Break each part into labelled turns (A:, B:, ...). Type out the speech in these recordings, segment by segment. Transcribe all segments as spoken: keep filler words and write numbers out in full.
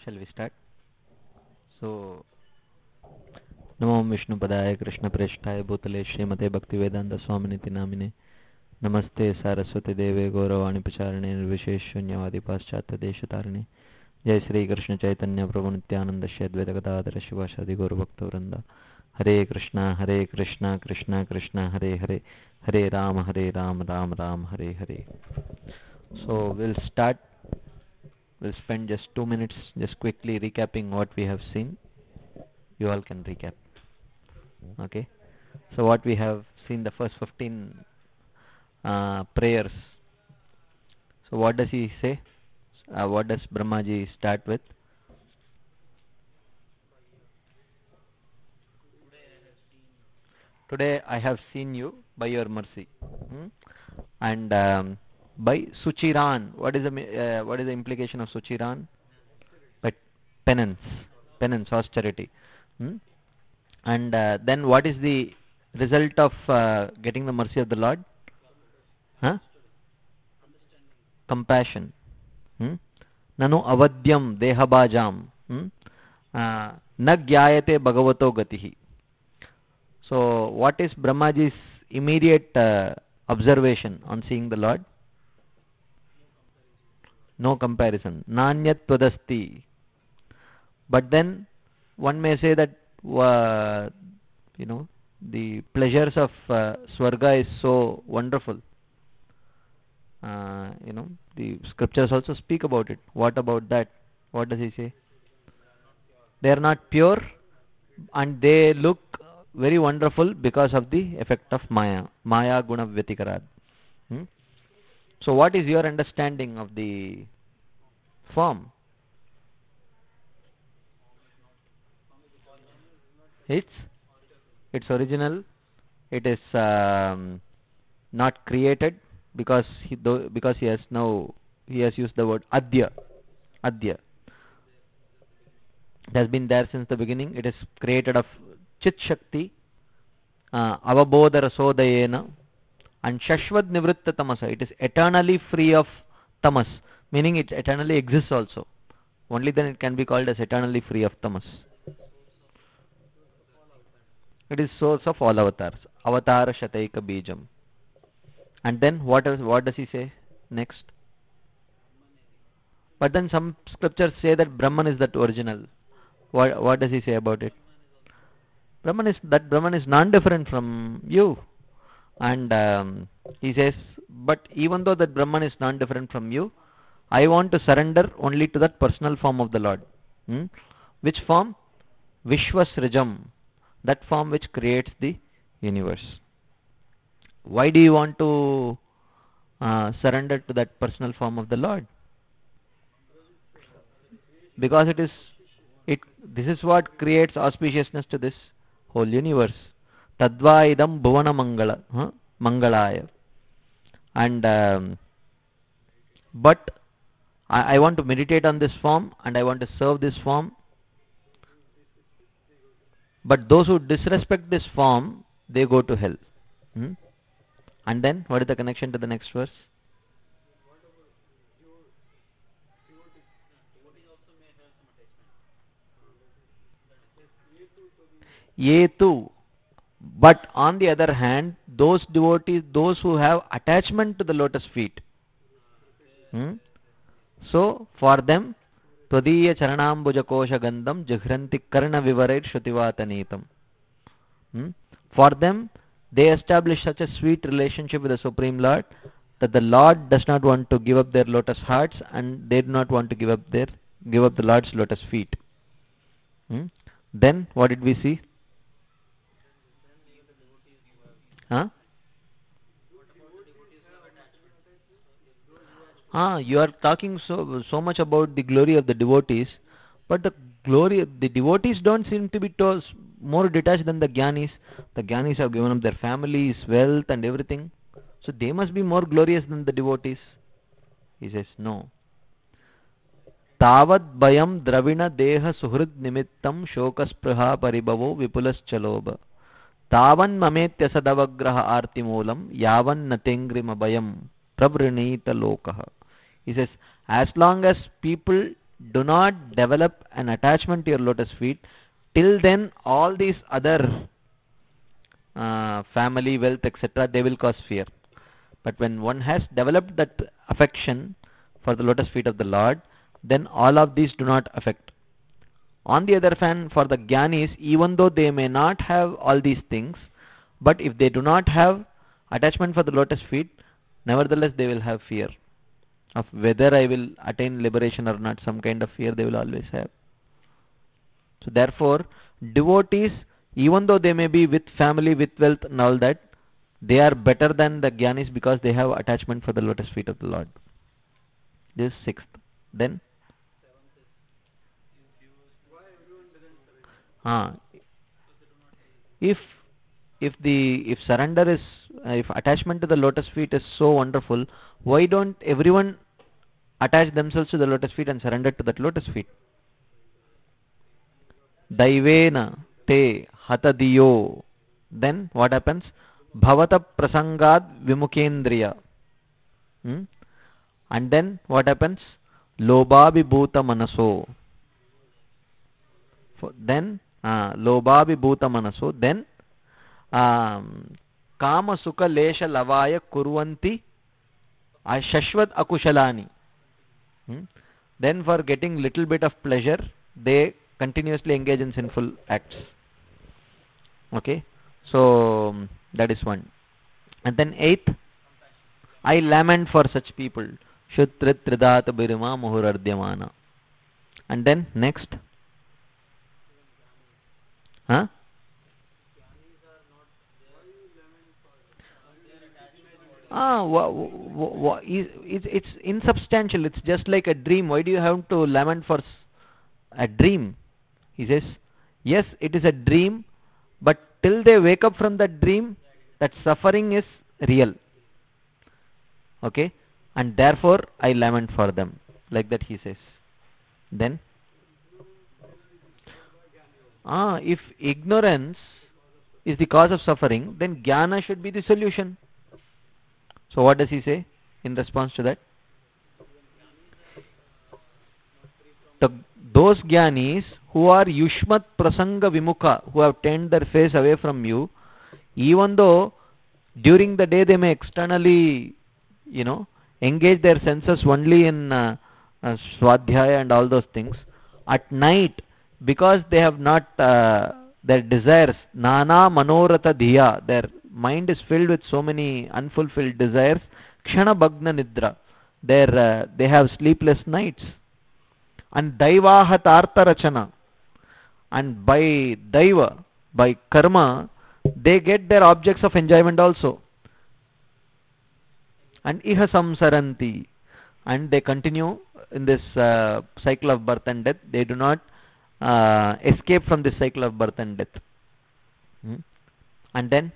A: shall we start? So, Namo Vishnu Padaya Krishna Preshthaya Bhutale Srimate Bhaktivedanta Swaminiti Namine Namaste Saraswati Deve Gauravani Pacharane Nirvisheshunyavadi Paschatya Deshatarane Jai Sri Krishna Chaitanya Prabhu Nityananda Shri Advaita Gadadhara Shivasadi Gaura Bhakta Vrinda Hare Krishna Hare Krishna Krishna Krishna Hare Hare Hare Rama Hare Rama Ram Ram Hare Hare. So we'll start. We'll spend just two minutes just quickly recapping what we have seen. You all can recap. Okay. So what we have seen, the first fifteen uh, prayers. So what does he say? Uh, what does Brahmaji start with? Today I have seen you by your mercy. Hmm? And um, by Suchiran. What is the uh, what is the implication of Suchiran? But penance, penance, austerity. Hmm? And uh, then what is the result of uh, getting the mercy of the Lord? Huh? Compassion. Hmm? Nanu avadyam dehabajam. Hmm? Uh, na gyayate bhagavato gatihi. So what is Brahmaji's immediate uh, observation on seeing the Lord? No comparison. Nanyat tvadasti. But then one may say that uh, you know the pleasures of uh, Swarga is so wonderful. Uh, you know the scriptures also speak about it. What about that? What does he say? They are not pure, and they look very wonderful because of the effect of Maya. Maya guna vyatikarad. Hmm? So what is your understanding of the form? It's it's original. It is um, not created because he though, because he has now he has used the word adya. Adya. It has been there since the beginning. It is created of Chit Shakti, uh, Avabodha Rasodayena, and Shashvad Nivritta Tamasa. It is eternally free of tamas, meaning it eternally exists also. Only then it can be called as eternally free of tamas. It is source of all avatars. Avatara Shataika Bijam. And then what else, what does he say next? But then some scriptures say that Brahman is that original. What what does he say about it? Brahman is that Brahman is non-different from you. And um, he says, but even though that Brahman is non-different from you, I want to surrender only to that personal form of the Lord. Hmm? Which form? Vishwasrijam. That form which creates the universe. Why do you want to uh, surrender to that personal form of the Lord? Because it is, it. This is what creates auspiciousness to this whole universe. Tadva idam bhuvana mangala, huh? Mangalaya. And um, but I, I want to meditate on this form and I want to serve this form. But those who disrespect this form, they go to hell. Hmm? And then, what is the connection to the next verse? Ye tu. But on the other hand, those devotees, those who have attachment to the lotus feet. Hmm? So, for them, Tvadiya charanambuja kosha gandham jihranti karna vivarait shrutivataneetam. Hmm? For them, they establish such a sweet relationship with the Supreme Lord that the Lord does not want to give up their lotus hearts and they do not want to give up their give up the Lord's lotus feet. Hmm? Then what did we see? Huh? Ah, you are talking so so much about the glory of the devotees, but the glory the devotees don't seem to be to more detached than the Gyanis. The Gyanis have given up their families, wealth and everything. So they must be more glorious than the devotees. He says, no. Tavad bayam dravina deha suhrid nimittam shokaspraha paribhavo vipulas chaloba. Tavan mametya sadavagraha arti moolam yavan natengrima bayam pravrinita lokaha. He says, as long as people do not develop an attachment to your lotus feet, till then all these other uh, family, wealth, et cetera, they will cause fear. But when one has developed that affection for the lotus feet of the Lord, then all of these do not affect. On the other hand, for the Jnanis, even though they may not have all these things, but if they do not have attachment for the lotus feet, nevertheless they will have fear of whether I will attain liberation or not. Some kind of fear they will always have. So therefore, devotees, even though they may be with family, with wealth and all that, they are better than the Jnanis because they have attachment for the lotus feet of the Lord. This is sixth. Then ah, if if the if surrender is uh, if attachment to the lotus feet is so wonderful, why don't everyone attach themselves to the lotus feet and surrender to that lotus feet? Daivena te hatadiyo. Then what happens? Bhavata prasangad vimukendriya. Hmm? And then what happens? Lobhabhibhuta manaso. Then uh, Lobhabhibhuta manaso. Then um, Kama sukha lesha lavaya kurvanti shashvat akushalani. Hmm? Then for getting little bit of pleasure, they continuously engage in sinful acts. Okay, so that is one. And then eighth, I lament for such people. Shutrit tridata birima muhurardhyamana. And then next, huh? Ah, wha, wha, wha, it's, it's insubstantial. It's just like a dream. Why do you have to lament for a dream? He says, yes, it is a dream, but till they wake up from that dream, that suffering is real. Okay, and therefore I lament for them. Like that he says. Then, ah, if ignorance is the cause of suffering, then jnana should be the solution. So what does he say in response to that? The, those jnanis who are yushmat prasanga vimukha, who have turned their face away from you, even though during the day they may externally, you know, engage their senses only in uh, uh, swadhyaya and all those things, at night, because they have not uh, their desires, nana manorata dhiya, their mind is filled with so many unfulfilled desires, kshana bhagna nidra, their, uh, they have sleepless nights. And daivaha tartha rachana, and by daiva, by karma, they get their objects of enjoyment also. And iha samsaranti, and they continue in this uh, cycle of birth and death. They do not uh, escape from this cycle of birth and death. Hmm? And then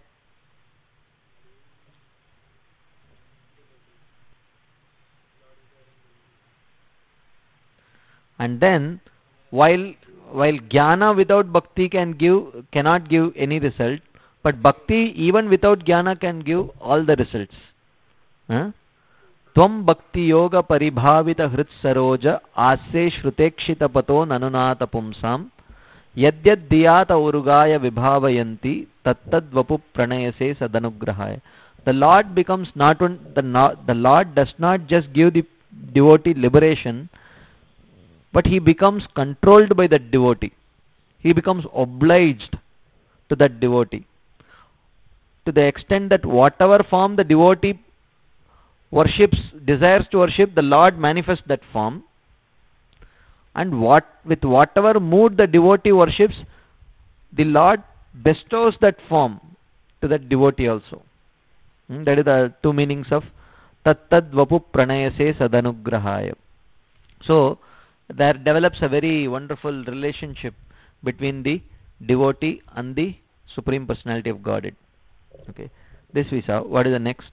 A: and then while while jnana without bhakti can give cannot give any result, but bhakti even without jnana can give all the results. Huh? Tvam bhakti yoga paribhavita hrit saroja asye shrutekshita pato nanunata pumsam yadyad diyata urugaya vibhavayanti tattad vapu pranayase sadanugrahaya. The Lord becomes not one, the, not, the Lord does not just give the devotee liberation, but he becomes controlled by that devotee. He becomes obliged to that devotee, to the extent that whatever form the devotee worships, desires to worship, the Lord manifests that form, and what with whatever mood the devotee worships, the Lord bestows that form to that devotee also. Hmm? That is the two meanings of tattad vapu pranayase sadanugrahaya. So there develops a very wonderful relationship between the devotee and the Supreme Personality of Godhead. Okay, this we saw. What is the next?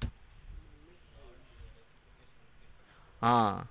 A: Ah.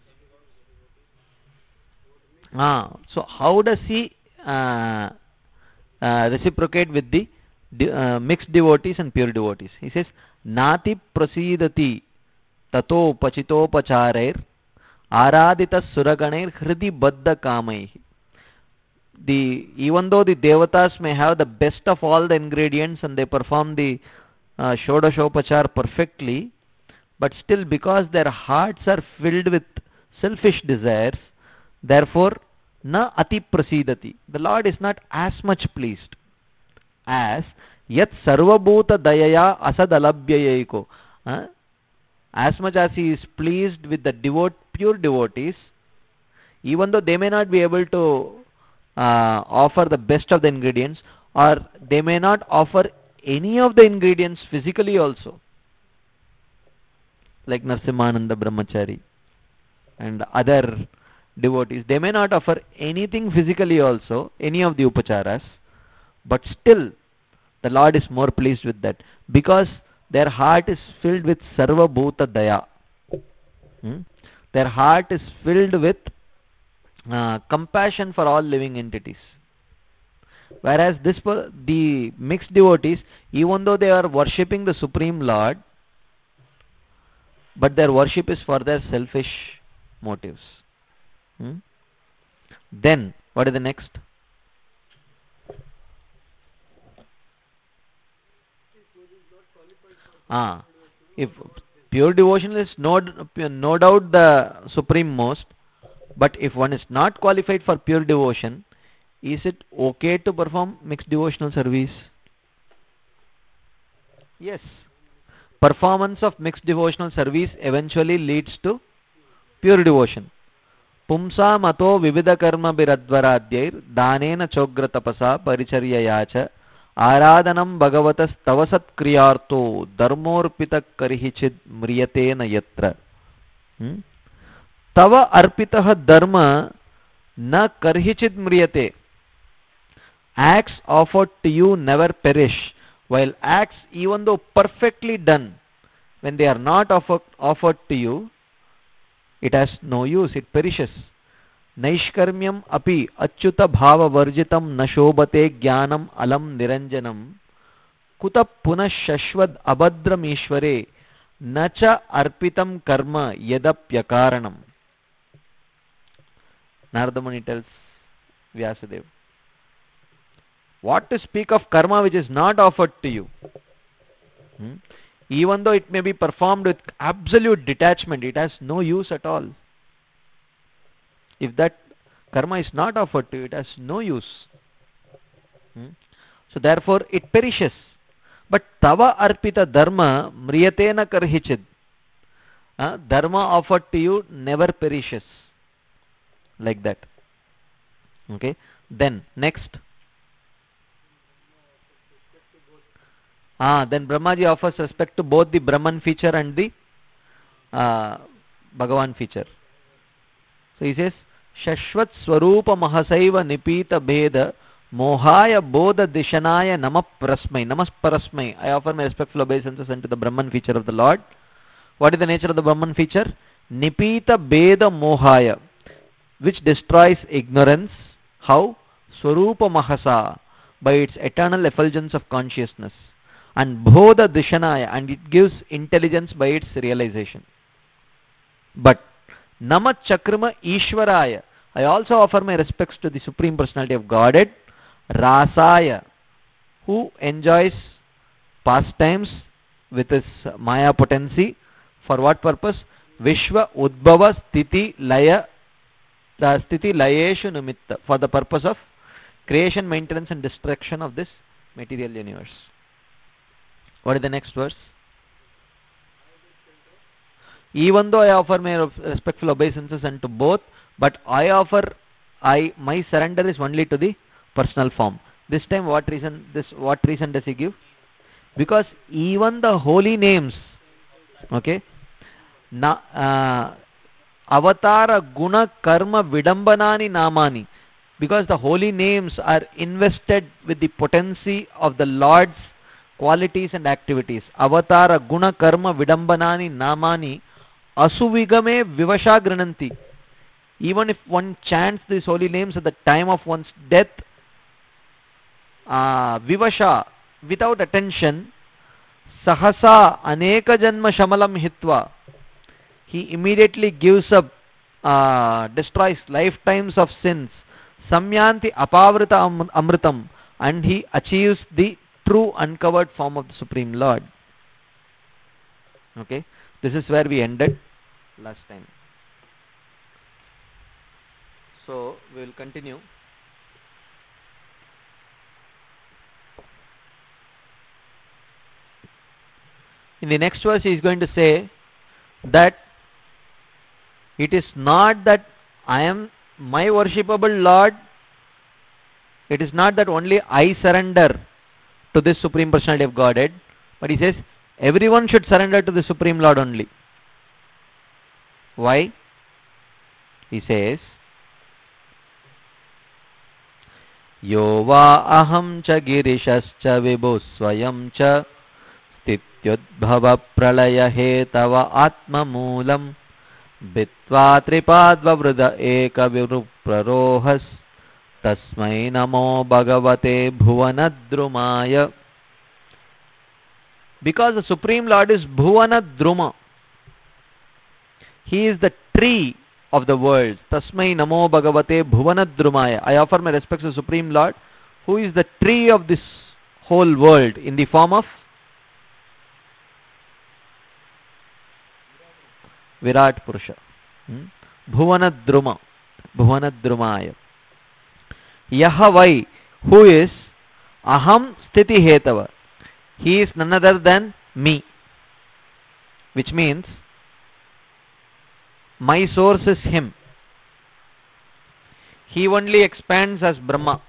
A: Ah. So how does he uh, uh, reciprocate with the de uh, mixed devotees and pure devotees? He says, Nati prasidati tato pachitopacharair Aradita Suraganer Hridi Baddha Kamai. The even though the devatas may have the best of all the ingredients and they perform the uh, Shodashopachar perfectly, but still because their hearts are filled with selfish desires, therefore na ati prasidati. The Lord is not as much pleased as yat sarvabhuta dayaya asadalabhyayaiko. Uh, as much as he is pleased with the devote, pure devotees, even though they may not be able to uh, offer the best of the ingredients, or they may not offer any of the ingredients physically also, like Narsimhananda Brahmachari and other devotees, they may not offer anything physically also, any of the upacharas, but still the Lord is more pleased with that, because their heart is filled with sarva bhuta daya. Hmm? Their heart is filled with uh, compassion for all living entities. Whereas this, the mixed devotees, even though they are worshipping the Supreme Lord, but their worship is for their selfish motives. Hmm? Then, what is the next? Ah, if pure devotion is no, no doubt the supreme most, but if one is not qualified for pure devotion, is it okay to perform mixed devotional service? Yes. Performance of mixed devotional service eventually leads to pure devotion. Pumsa mato vividha karma biradvaradyair danena chogra tapasa paricharyaya Aradhanam bhagavatas tavasat kriyarto dharmorpita karihichid mriyatena yatra. Hmm? Tava arpitaha dharma na karihichid mriyate. Acts offered to you never perish, while acts, even though perfectly done, when they are not offer, offered to you, it has no use, it perishes. Naishkarmyam api achyuta bhava varjitam nashobate jnanam alam niranjanam kuta punah shashvad abhadram ishvare nacha arpitam karma yadapyakaranam. Narada Muni tells Vyasadeva, what to speak of karma which is not offered to you? Hmm? Even though it may be performed with absolute detachment, it has no use at all. If that karma is not offered to you, it has no use. Hmm? So therefore it perishes. But tava arpita dharma mriyatena karhichid. Uh, dharma offered to you never perishes. Like that. Okay. Then next. Ah, then Brahmaji offers respect to both the Brahman feature and the uh, Bhagavan feature. So he says, Shashvat Swarupa Mahasaiva Nipita Bheda Mohaya Bodha Dishanaya Nama Prasmai. Namas Parasmai. I offer my respectful obeisances unto the Brahman feature of the Lord. What is the nature of the Brahman feature? Nipita Bheda Mohaya, which destroys ignorance. How? Swarupa Mahasa, by its eternal effulgence of consciousness. And Bodha Dishanaya, and it gives intelligence by its realization. But Namat Chakrama Ishwaraya, I also offer my respects to the Supreme Personality of Godhead, Rasaya, who enjoys pastimes with his Maya potency. For what purpose? Vishwa Udbhava Sthiti Laya Sthiti Layeshu Nimitta, for the purpose of creation, maintenance and destruction of this material universe. What is the next verse? Even though I offer my respectful obeisances unto both, but I offer, I my surrender is only to the personal form. This time, what reason? This what reason does he give? Because even the holy names, okay, na uh, avatara guna karma vidambanani namani, because the holy names are invested with the potency of the Lord's qualities and activities. Avatara guna karma vidambanani namani asuvigame vivasha grananti. Even if one chants these holy names at the time of one's death, uh, vivasha, without attention, sahasa aneka janma shamalam hitva, he immediately gives up uh, destroys lifetimes of sins. Samyanti apavrita am- amritam, and he achieves the true uncovered form of the Supreme Lord. Okay, this is where we ended last time. So we will continue. In the next verse he is going to say that it is not that I am my worshipable Lord, it is not that only I surrender to this Supreme Personality of Godhead, but he says everyone should surrender to the Supreme Lord only. Why? He says, Yo va aham cha girishascha vibhu swayam cha stityudbhava pralaya hetava atma moolam bitva tripadva vrida eka viruprarohas tasmai namo bhagavate bhuvanadrumaya. Because the Supreme Lord is Bhuvanadruma, he is the tree of the world. Tasmai namo bhagavate bhuvanadrumaya. I offer my respects to the Supreme Lord, who is the tree of this whole world in the form of Virat Purusha. Hmm? Bhuvanadruma. Bhuvanadrumaya. Yahavai, who is Aham Sthiti Hetava. He is none other than me. Which means my source is him. He only expands as Brahma.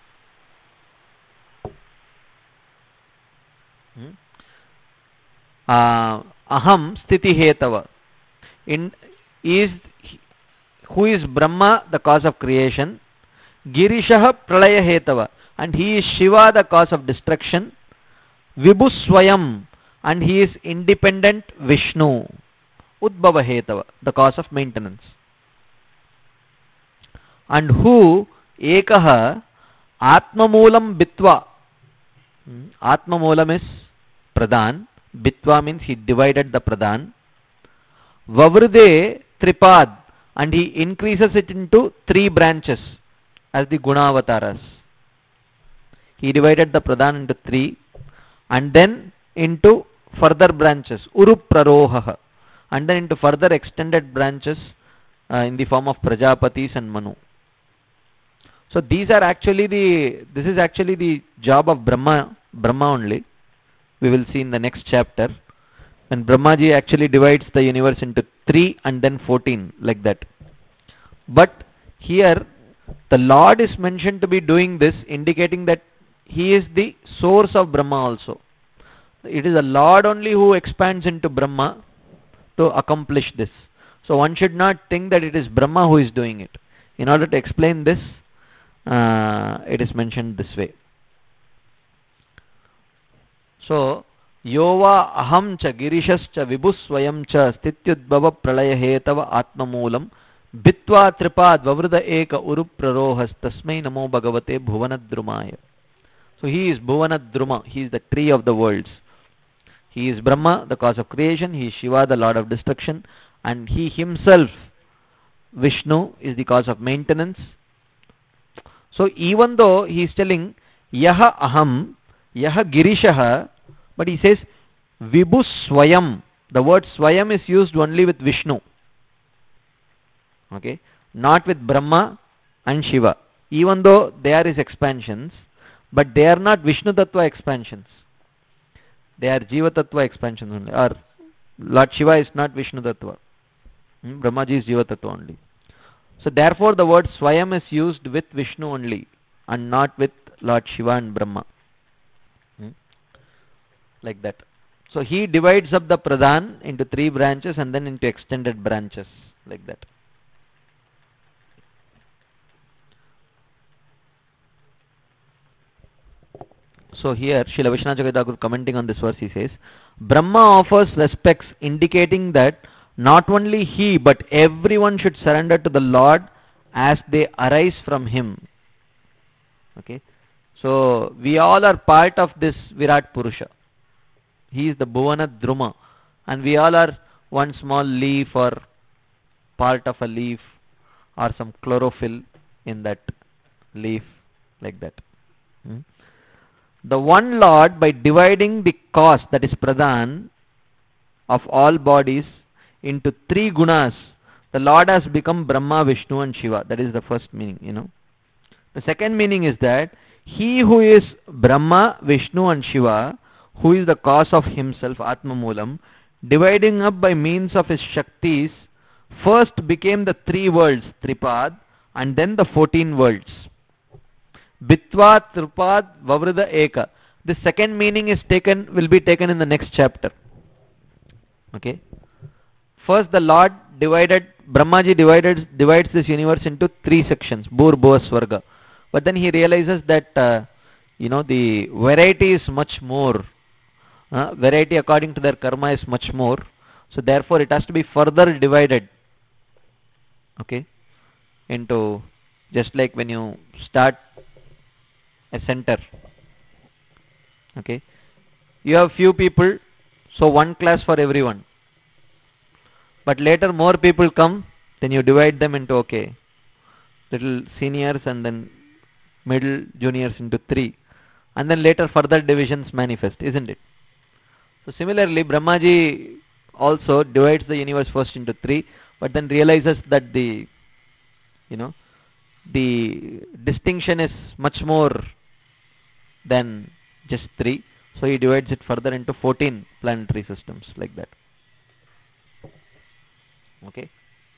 A: Hmm? Uh, aham Sthiti Hetava. In is who is Brahma, the cause of creation. Girishaha Pralaya Hetava, and he is Shiva, the cause of destruction. Vibhu Swayam, and he is independent Vishnu. Udbhava Hetava, the cause of maintenance. And who Ekaha Atma Moolam Bitva. Atma Moolam is Pradhan. Bitva means he divided the Pradhan. Vavride Tripad, and he increases it into three branches as the Gunavataras. He divided the Pradhan into three and then into further branches, Uruprarohaha, and then into further extended branches uh, in the form of Prajapatis and Manu. So these are actually the, this is actually the job of Brahma, Brahma only. We will see in the next chapter. And Brahmaji actually divides the universe into three and then fourteen, like that. But here the Lord is mentioned to be doing this, indicating that he is the source of Brahma also. It is the Lord only who expands into Brahma to accomplish this. So one should not think that it is Brahma who is doing it. In order to explain this, uh, it is mentioned this way. So, Yova aham cha girishascha vibhu swayam cha stityudbhava pralaya hetava atma moolam bitva tripad vavrida eka uruprarohas tasmai namo bhagavate bhuvanadrumaya. So he is Bhuvanadruma, he is the tree of the worlds. He is Brahma, the cause of creation, he is Shiva, the lord of destruction, and he himself, Vishnu, is the cause of maintenance. So even though he is telling Yaha aham, Yaha girishaha, but he says Vibhu Swayam. The word Swayam is used only with Vishnu. Okay, not with Brahma and Shiva. Even though they are his expansions, but they are not Vishnu Tattva expansions. They are Jiva Tattva expansions only. Or Lord Shiva is not Vishnu Tattva. Hmm? Brahmaji is Jiva Tattva only. So therefore the word Swayam is used with Vishnu only and not with Lord Shiva and Brahma. Hmm? Like that. So he divides up the Pradhan into three branches and then into extended branches. Like that. So here, Srila Vishwanath Chakravarti Thakur commenting on this verse, he says, Brahma offers respects indicating that not only he but everyone should surrender to the Lord as they arise from him. Okay, so we all are part of this Virat Purusha. He is the Bhuvanadruma, and we all are one small leaf or part of a leaf or some chlorophyll in that leaf, like that. Hmm? The one Lord, by dividing the cause, that is Pradhan, of all bodies into three gunas, the Lord has become Brahma, Vishnu and Shiva. That is the first meaning, you know. The second meaning is that he who is Brahma, Vishnu and Shiva, who is the cause of himself, Atma Moolam, dividing up by means of his Shaktis, first became the three worlds, Tripad, and then the fourteen worlds. Bitva Tripad Vavrida Eka. The second meaning is taken, will be taken in the next chapter. Okay. First the Lord divided, Brahmaji divided, divides this universe into three sections, Bhur, Bhuva, Swarga. But then he realizes that, uh, you know, the variety is much more. Uh, variety according to their karma is much more. So therefore it has to be further divided. Okay. Into, just like when you start a center. Okay. You have few people, so one class for everyone. But later more people come, then you divide them into, okay, little seniors and then middle juniors into three. And then later further divisions manifest, isn't it? So similarly, Brahmaji also divides the universe first into three, but then realizes that the, you know, the distinction is much more than just three. So he divides it further into fourteen planetary systems, like that. Okay.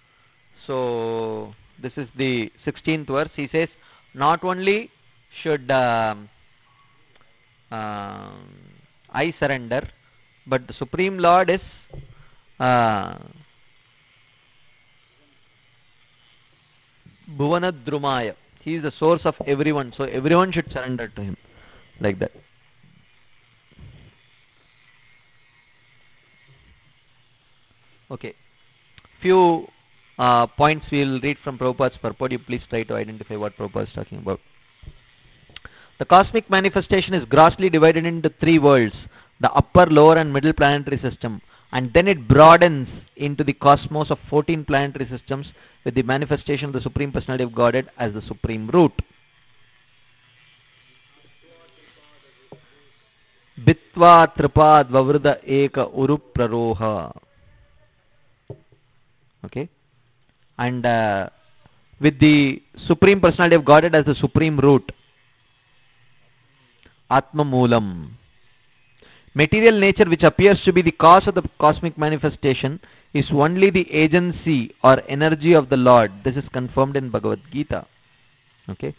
A: So this is the sixteenth verse. He says, not only should um, uh, I surrender, but the Supreme Lord is uh, Bhuvanadrumaya. He is the source of everyone, so everyone should surrender to him, like that. Okay. Few uh, points we will read from Prabhupada's purport. You please try to identify what Prabhupada is talking about. The cosmic manifestation is grossly divided into three worlds, the upper, lower and middle planetary system, and then it broadens into the cosmos of fourteen planetary systems with the manifestation of the Supreme Personality of Godhead as the supreme root. Bitva Tripad Vavrida Eka Uru Praroha. Okay. And uh, with the Supreme Personality of Godhead as the supreme root, Atma Moolam. Material nature, which appears to be the cause of the cosmic manifestation, is only the agency or energy of the Lord. This is confirmed in Bhagavad Gita. Okay.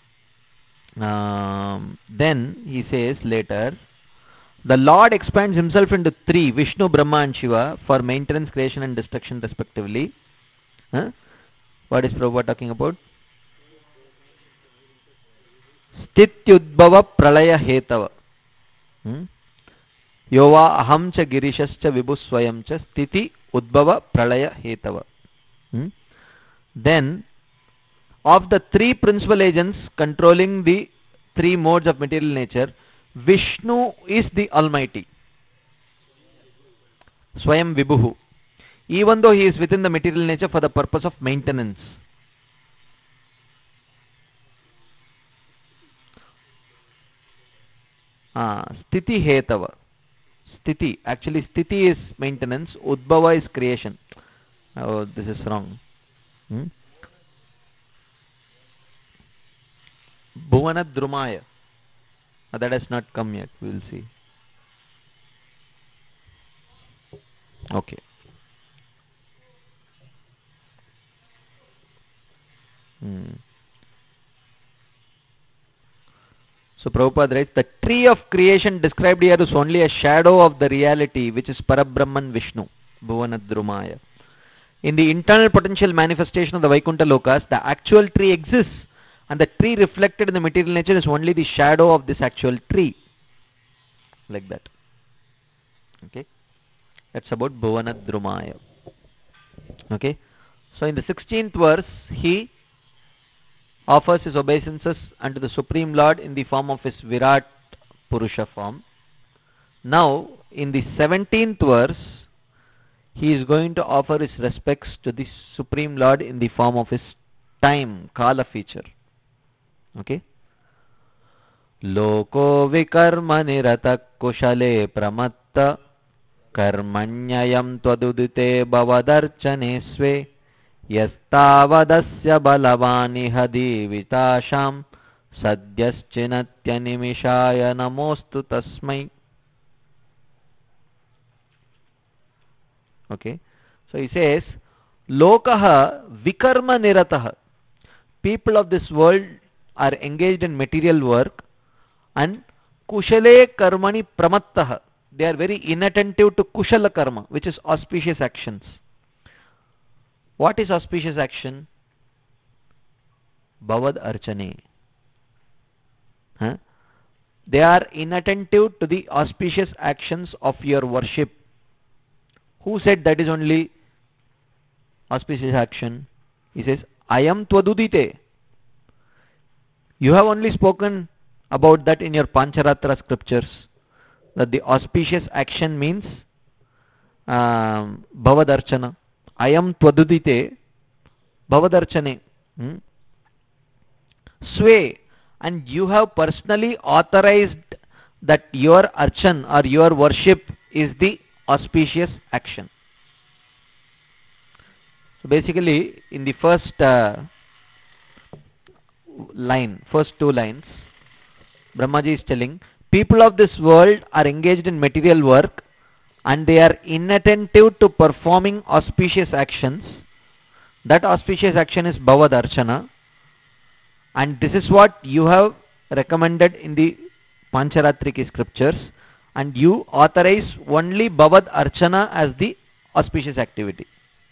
A: Um, then he says later, the Lord expands himself into three, Vishnu, Brahma and Shiva, for maintenance, creation and destruction respectively. Huh? What is Prabhupada talking about? Stityudbhava Pralaya Hetava. Hmm? Yova aham cha girishascha vibhusvayam cha stiti udbhava pralaya hetava. Hmm? Then, of the three principal agents controlling the three modes of material nature, Vishnu is the Almighty, Swayam Vibhuhu, even though he is within the material nature for the purpose of maintenance. Ah, Sthiti Hetava. Sthiti, actually Sthiti is maintenance, Udbhava is creation. Oh, this is wrong. Hmm? Bhuvanadrumaya. Uh, that has not come yet, we will see. Okay. Hmm. So Prabhupada writes, the tree of creation described here is only a shadow of the reality, which is Parabrahman Vishnu, Bhuvanadrumaya. In the internal potential manifestation of the Vaikuntha Lokas, the actual tree exists, and the tree reflected in the material nature is only the shadow of this actual tree. Like that. Okay. That's about Bhuvanadrumaya. Okay. So in the sixteenth verse, he offers his obeisances unto the Supreme Lord in the form of his Virat Purusha form. Now, in the seventeenth verse, he is going to offer his respects to the Supreme Lord in the form of his time, kala feature. Okay. Loko vikarma nirata kushale pramatta कर्मण्ययं त्वदुदिते भवदर्चने स्वे यस्तावदस्य बलवानिह दीविताशां सद्यश्चिनत्यनिमिषाय नमोस्तु तस्मै. Okay, so he says lokaha vikarma niratah, people of this world are engaged in material work, and kushale karmani pramattah, they are very inattentive to kushala karma, which is auspicious actions. What is auspicious action? Bhavad archane. Huh? They are inattentive to the auspicious actions of your worship. Who said that is only auspicious action? He says, Ayam twadudite. You have only spoken about that in your Pancharatra scriptures, that the auspicious action means um, Bhavadarchana. Ayam twadudite Bhavadarchane. Hmm? Sway. And you have personally authorized that your archan or your worship is the auspicious action. So basically, in the first uh, line, first two lines, Brahmaji is telling, people of this world are engaged in material work and they are inattentive to performing auspicious actions. That auspicious action is Bhavad Archana, and this is what you have recommended in the Pancharatriki scriptures, and you authorize only Bhavad Archana as the auspicious activity.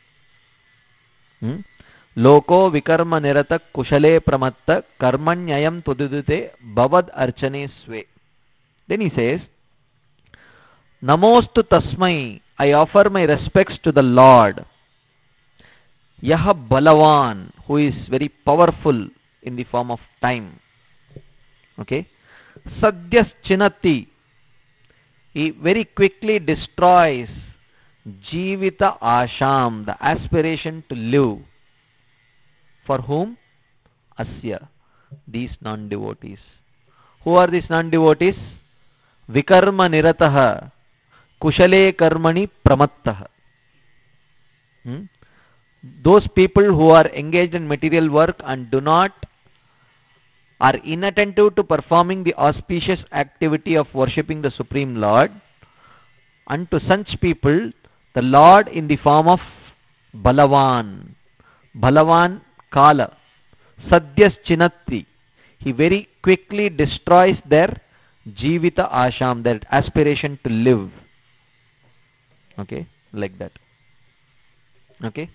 A: Hmm? Loko vikarma nirata kushale pramatta karmanyayam tududute Bhavad Archane swe. Then he says, Namostu tasmai, I offer my respects to the Lord. Yaha Balavan, who is very powerful in the form of time. Okay. Sadyas chinati, he very quickly destroys Jivita Asham, the aspiration to live. For whom? Asya, these non-devotees. Who are these non-devotees? Vikarma nirataha kushale karmani pramattaha. Hmm? Those people who are engaged in material work and do not, are inattentive to performing the auspicious activity of worshipping the Supreme Lord, and to such people, the Lord in the form of Balavan, Balavan Kala, Sadyas Chinatri, he very quickly destroys their Jivita Asham, their aspiration to live. Okay, like that. Okay.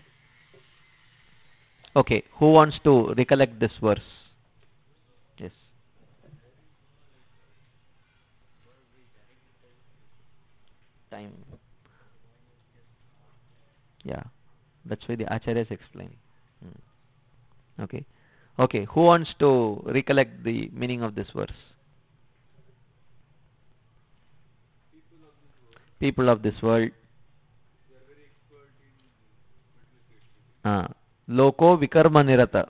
A: Okay, who wants to recollect this verse? Yes. Time. Yeah, that's why the Acharyas explain. Hmm. Okay. Okay, who wants to recollect the meaning of this verse? People of this world. Ah. Loko vikarma nirata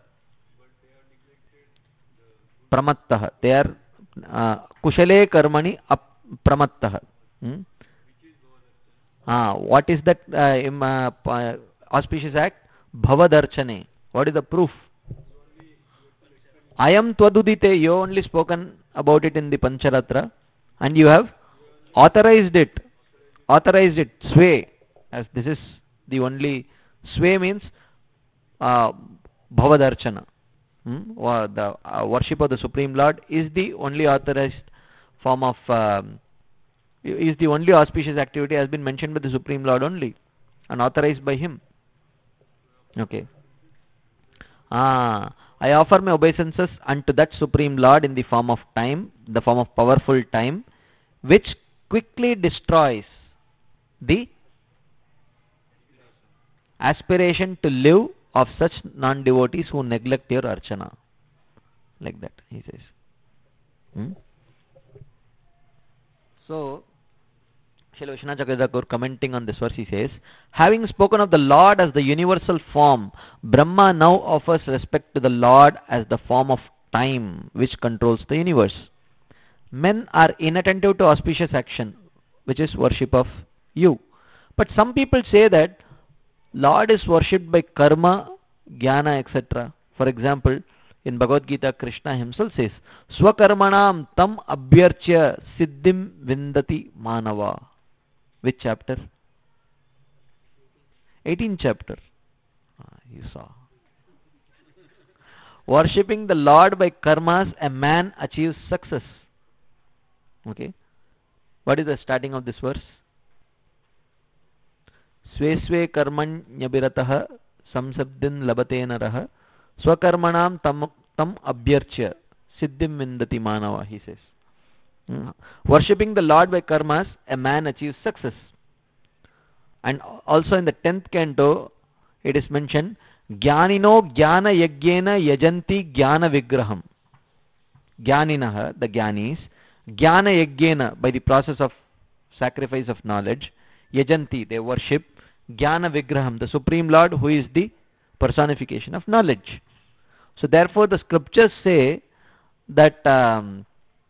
A: pramattah, they are uh, kushale karmani pramattah. Hmm? Ah, what is that uh, im, uh, auspicious act? Bhavadarchane. What is the proof? Ayam twadudite, you only spoken about it in the Pancharatra, and you have authorized it. Authorized it, sway, as this is the only, sway means uh, Bhavadarchana. Hmm? Or the uh, worship of the Supreme Lord is the only authorized form of, um, is the only auspicious activity has been mentioned by the Supreme Lord only, and authorized by Him. Okay. Ah, I offer my obeisances unto that Supreme Lord in the form of time, the form of powerful time, which quickly destroys the aspiration to live of such non-devotees who neglect your archana. Like that, he says. Hmm? So, Srila Vishwanath Chakravarti commenting on this verse, he says, having spoken of the Lord as the universal form, Brahma now offers respect to the Lord as the form of time which controls the universe. Men are inattentive to auspicious action, which is worship of you. But some people say that Lord is worshipped by karma, jnana, et cetera. For example, in Bhagavad Gita, Krishna himself says, Swakarmanam tam abhyarchya siddhim vindati manava. Which chapter? eighteenth chapter. Ah, you saw. Worshipping the Lord by karmas, a man achieves success. Okay. What is the starting of this verse? Sve sve karmanyabhiratah samsabdin labate naraha swakarmanam tam, tam abhyarchya siddhim vindati manava, he says. Mm. Worshipping the Lord by karmas, a man achieves success. And also in the tenth canto, it is mentioned, Jnanino jnana yagyena yajanti jnana vigraham. Jnaninaha, the jnanis, jnana yagyena, by the process of sacrifice of knowledge, yajanti, they worship, jnana vigraham, the Supreme Lord who is the personification of knowledge. So therefore the scriptures say that um,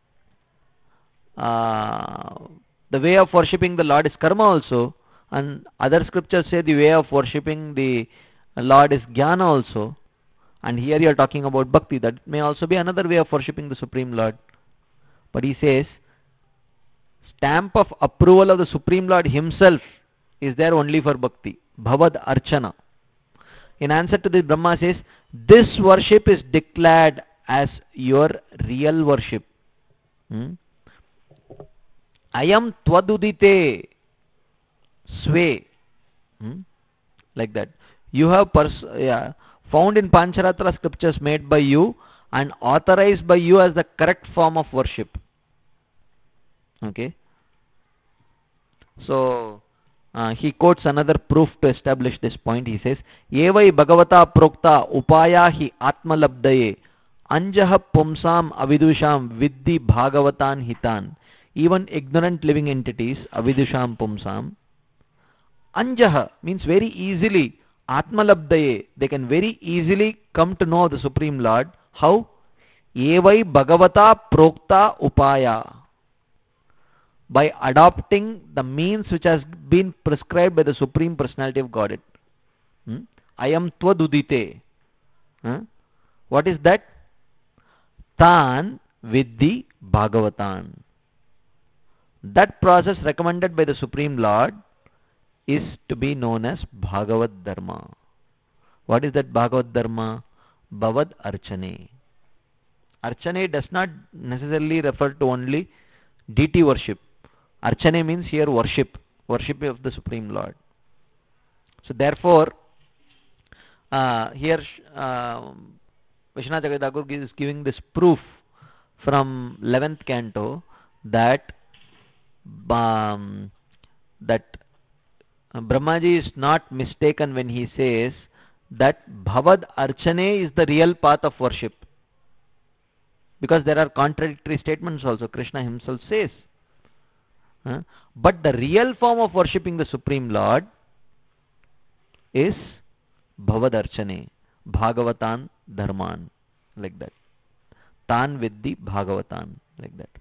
A: uh, the way of worshipping the Lord is karma also, and other scriptures say the way of worshipping the Lord is jnana also, and here you are talking about bhakti, that may also be another way of worshipping the Supreme Lord. But he says, stamp of approval of the Supreme Lord himself is there only for bhakti, bhavad archana. In answer to this, Brahma says, this worship is declared as your real worship. Hmm? Ayam twadudite swe. Hmm? Like that. You have pers yeah, found in Pancharatra scriptures made by you and authorized by you as the correct form of worship. Okay. So, uh, he quotes another proof to establish this point. He says, Evai Bhagavata Prokta Upaya hi Atmalabdaye Anjaha Pumsam Avidusham Vidhi Bhagavatan Hitan. Even ignorant living entities, Avidusham Pumsam. Anjaha means very easily. Atmalabdaye, they can very easily come to know the Supreme Lord. How? Evai Bhagavata Prokta Upaya. By adopting the means which has been prescribed by the Supreme Personality of Godhead. Hmm? Ayam twadudite. Huh? What is that? Tan vidhi bhagavatan. That process recommended by the Supreme Lord is to be known as Bhagavad Dharma. What is that Bhagavad Dharma? Bhavad Archane. Archane does not necessarily refer to only deity worship. Archane means here worship, worship of the Supreme Lord. So therefore, uh, here uh, Vishwanath Chakravarti is giving this proof from eleventh canto that um, that Brahmaji is not mistaken when he says that Bhavad Archane is the real path of worship. Because there are contradictory statements also. Krishna himself says. Huh? But the real form of worshipping the Supreme Lord is Bhavad Archane, Bhagavatan Dharman, like that. Tan Vidhi Bhagavatan, like that.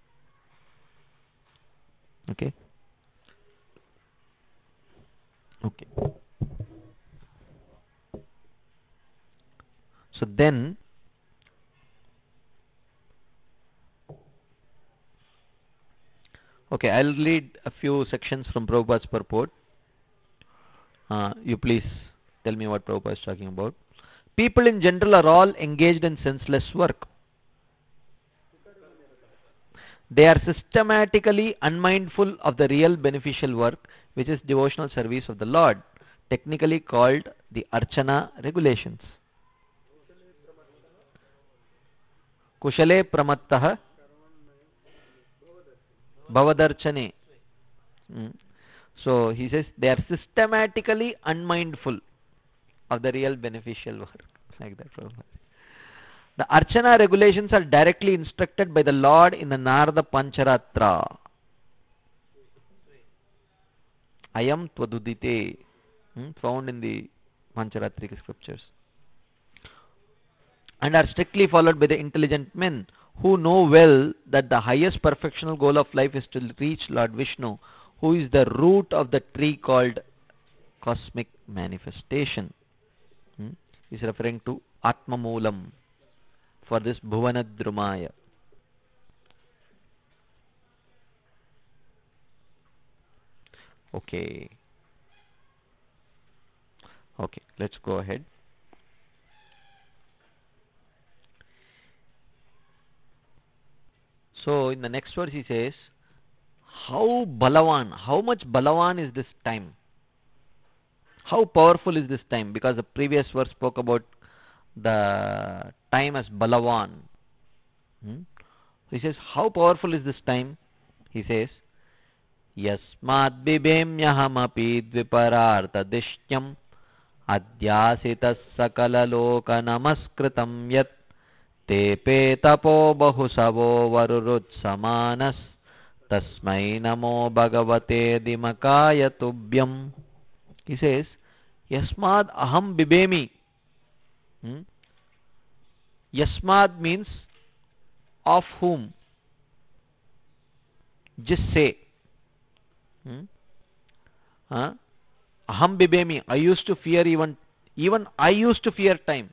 A: Okay? Okay. So then, okay, I'll read a few sections from Prabhupada's purport. Uh, you please tell me what Prabhupada is talking about. People in general are all engaged in senseless work. They are systematically unmindful of the real beneficial work, which is devotional service of the Lord, technically called the Archana regulations. Kushale pramattah Bhavadarchane. Mm. So he says they are systematically unmindful of the real beneficial work. Like that. The Archana regulations are directly instructed by the Lord in the Narada Pancharatra. Ayam Twadudite, hmm, found in the Pancharatrika scriptures, and are strictly followed by the intelligent men who know well that the highest perfectional goal of life is to reach Lord Vishnu, who is the root of the tree called cosmic manifestation. Hmm? Is referring to Atma Moolam for this Bhuvanadrumaya. Okay. Okay, let's go ahead. So in the next verse he says, how Balavan, how much Balavan is this time? How powerful is this time? Because the previous verse spoke about the time as Balavan. Hmm? So he says, how powerful is this time? He says, Yasmad bibemyahamapi dviparartha dishtyam adhyasitas sakala loka namaskritam yat tepe tapo bahusavo varurut samanas tasmai namo bhagavate dimakaya tubhyam. He says, Yasmad aham bibemi. Hmm? Yasmad means of whom? Just say. Hmm? Huh? Aham bibemi. I used to fear even, even I used to fear time.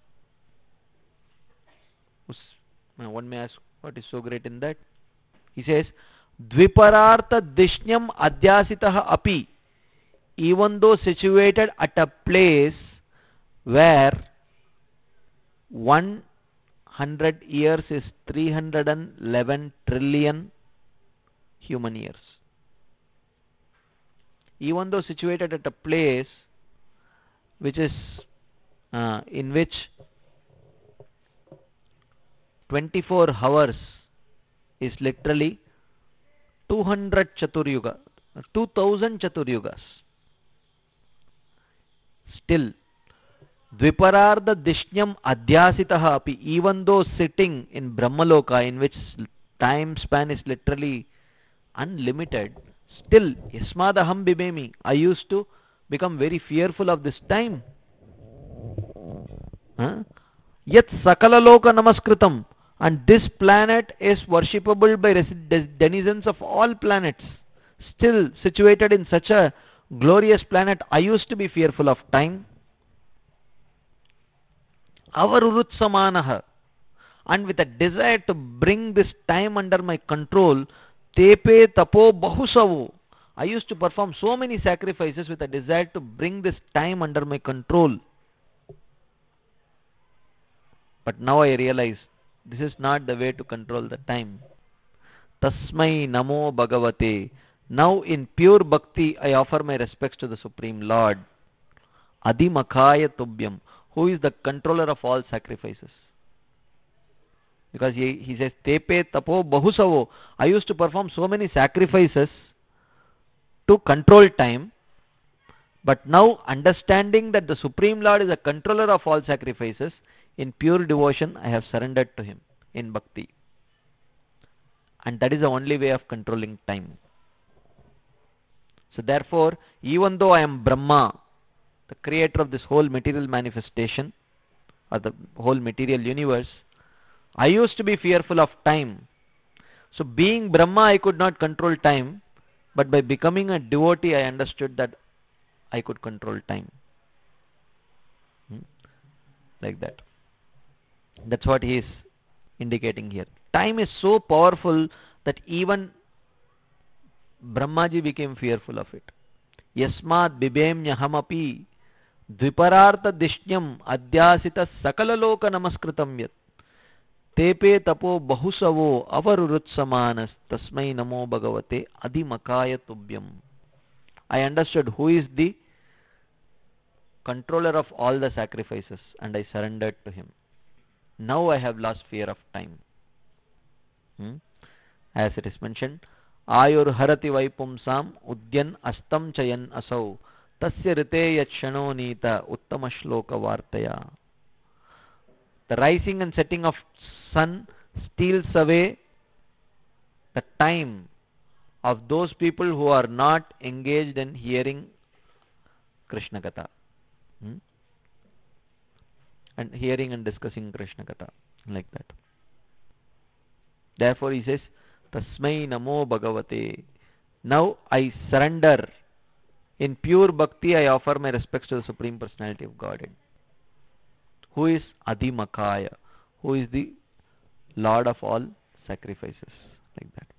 A: Now one may ask, what is so great in that? He says, Dviparartha Dishnyam Adhyasitaha Api. Even though situated at a place where one hundred years is three hundred eleven trillion human years. Even though situated at a place which is uh, in which twenty-four hours is literally two hundred Chaturyuga, two thousand Chaturyugas. Still, Dviparartha Dishnyam Adhyasitaha Api, even though sitting in Brahmaloka, in which time span is literally unlimited, still, Yasmadaham Bibemi, I used to become very fearful of this time. Huh? Yet Sakala Loka Namaskritam, and this planet is worshipable by denizens of all planets. Still, situated in such a glorious planet, I used to be fearful of time. Avarurut samanaha, and with a desire to bring this time under my control, tepe tapo bahusavo, I used to perform so many sacrifices with a desire to bring this time under my control. But now I realize this is not the way to control the time. Tasmai namo bhagavate. Now in pure bhakti I offer my respects to the Supreme Lord. Adimakaya tubhyam, who is the controller of all sacrifices. Because he, he says, Tepe tapo bahusavo. I used to perform so many sacrifices to control time. But now, understanding that the Supreme Lord is a controller of all sacrifices, in pure devotion I have surrendered to him in bhakti. And that is the only way of controlling time. So therefore, even though I am Brahma, the creator of this whole material manifestation, or the whole material universe, I used to be fearful of time. So being Brahma, I could not control time, but by becoming a devotee, I understood that I could control time. Hmm? Like that. That's what he is indicating here. Time is so powerful that even Brahmaji became fearful of it. Yasmad bibemyahamapi dviparartha dishnyam adhyasita sakalaloka namaskritam yat tepe tapo bahusavo avarurut samanas tasmai namo bhagavate adimakaya tubhyam. I understood who is the controller of all the sacrifices, and I surrendered to him. Now I have lost fear of time. Hmm? As it is mentioned, Ayur harati vaipumsam udyan astam chayan asau tasya rite yachano nita uttama shloka vartaya. The rising and setting of sun steals away the time of those people who are not engaged in hearing Krishna Katha. Hmm? And hearing and discussing Krishna Katha, like that. Therefore he says, Tasmai Namo Bhagavate. Now I surrender. In pure bhakti I offer my respects to the Supreme Personality of Godhead, who is Adhimakaya, who is the Lord of all sacrifices, like that.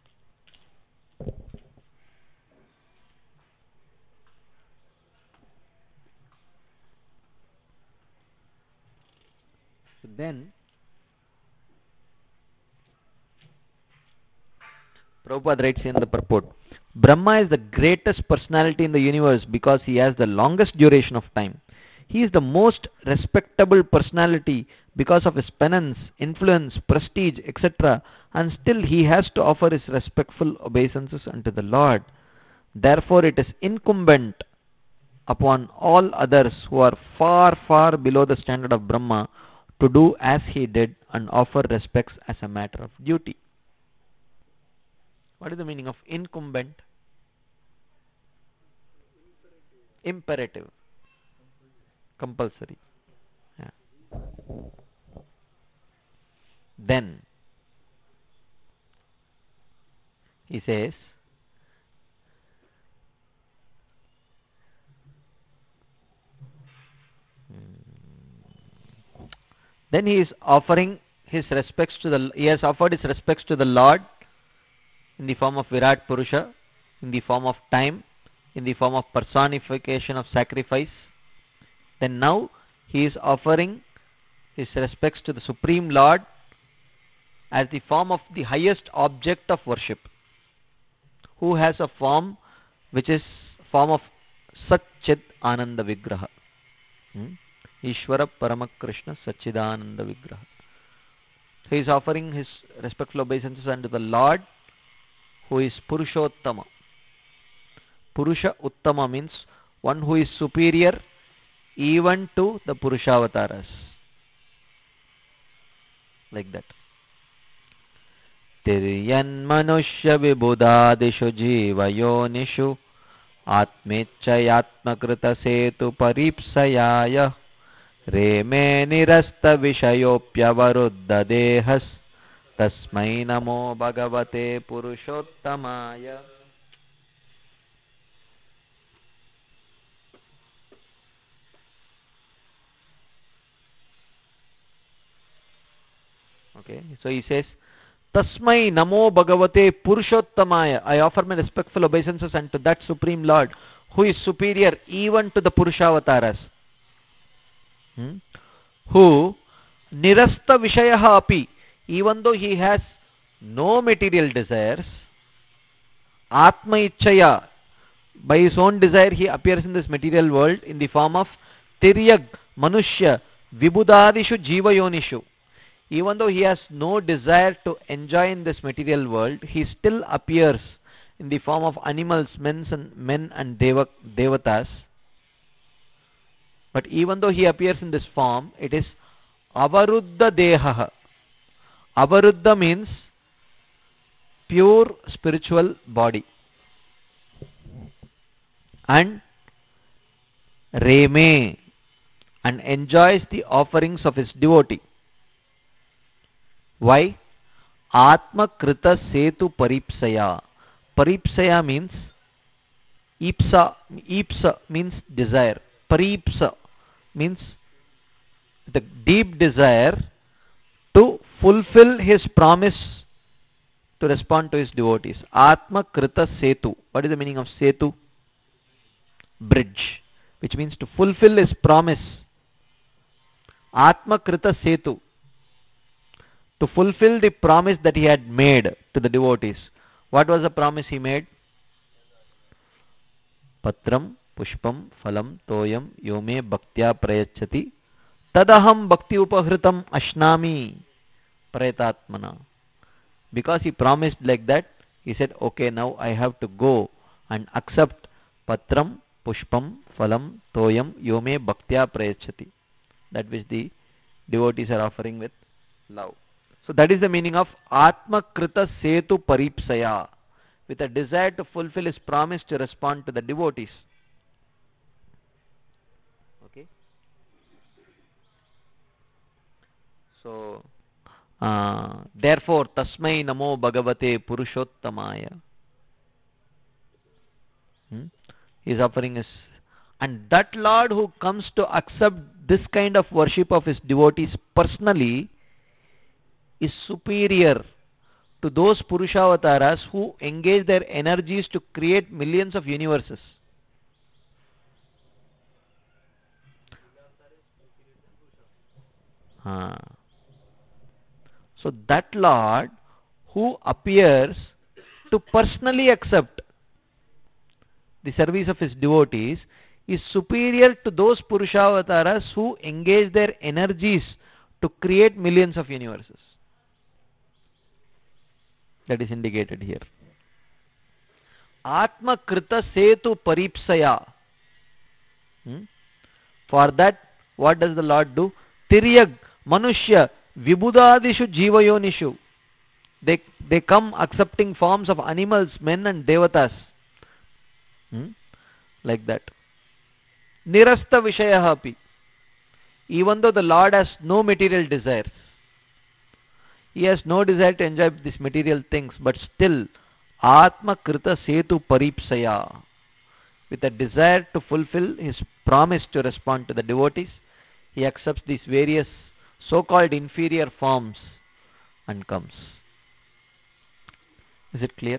A: So then Prabhupada writes in the purport, Brahma is the greatest personality in the universe because he has the longest duration of time. He is the most respectable personality because of his penance, influence, prestige, et cetera. And still he has to offer his respectful obeisances unto the Lord. Therefore it is incumbent upon all others who are far, far below the standard of Brahma to do as he did and offer respects as a matter of duty. What is the meaning of incumbent? Imperative. Compulsory. Yeah. Then he says, then he is offering his respects to the, he has offered his respects to the Lord in the form of Virat Purusha, in the form of time, in the form of personification of sacrifice. Then now he is offering his respects to the Supreme Lord as the form of the highest object of worship, who has a form which is form of Satchit Ananda Vigraha. Hmm? Ishvara Parama Krishna Satchidananda Vigraha. So he is offering his respectful obeisances unto the Lord, who is Purushottama. Purusha Uttama means one who is superior even to the Purushavasaras. Like that. Tiryan Manushya Vibhudadishu Jiva Yonishu Atmechayatmakrita Setu Paripsayaya Reme Nirasta Vishayopyavaruddha Dehas Tasmai Namo Bhagavate Purushottamaya. Okay, so he says, Tasmai Namo Bhagavate Purushottamaya. I offer my respectful obeisances unto that Supreme Lord, who is superior even to the Purushavasaras. Hmm? Who Nirasta Vishayaha Api, even though he has no material desires, Atma Ichchaya, by his own desire he appears in this material world in the form of Tiryag Manushya Vibhudadishu Jiva Yonishu. Even though he has no desire to enjoy in this material world, he still appears in the form of animals, men and, men and deva, devatas. But even though he appears in this form, it is Avaruddha Dehaha. Avaruddha means pure spiritual body. And Reme, and enjoys the offerings of his devotee. Why? Atma Krita Setu Paripsaya. Paripsaya means Ipsa. Ipsa means desire. Paripsa means the deep desire to fulfill his promise to respond to his devotees. Atma Krita Setu. What is the meaning of Setu? Bridge, which means to fulfill his promise. Atma Krita Setu, to fulfill the promise that he had made to the devotees. What was the promise he made? Patram, Pushpam, Phalam, Toyam, Yome, Bhaktya Prayachati, Tadaham Bhakti Upahritam Ashnami Prayatatmana. Because he promised like that, he said, okay, now I have to go and accept Patram, Pushpam, Phalam, Toyam, Yome, Bhaktya Prayachati. That which the devotees are offering with love. So that is the meaning of Atma Krita Setu Paripsaya. with a desire to fulfill his promise to respond to the devotees. Okay. So, uh, therefore, tasmai namo bhagavate purushottamaya. Hmm? He is offering his, and that Lord who comes to accept this kind of worship of his devotees personally is superior to those Purushavataras who engage their energies to create millions of universes. Ah. So that Lord who appears to personally accept the service of his devotees is superior to those Purushavataras who engage their energies to create millions of universes. That is indicated here. Atma krita setu paripsaya. Hmm? For that, what does the Lord do? Tiryag manushya vibudadishu jivayonishu. They, they come accepting forms of animals, men and devatas. Hmm? Like that. Nirasta vishayaha api. Even though the Lord has no material desires, he has no desire to enjoy these material things, but still, Atma Krita Setu Paripsaya, with a desire to fulfill his promise to respond to the devotees, he accepts these various so-called inferior forms and comes. Is it clear?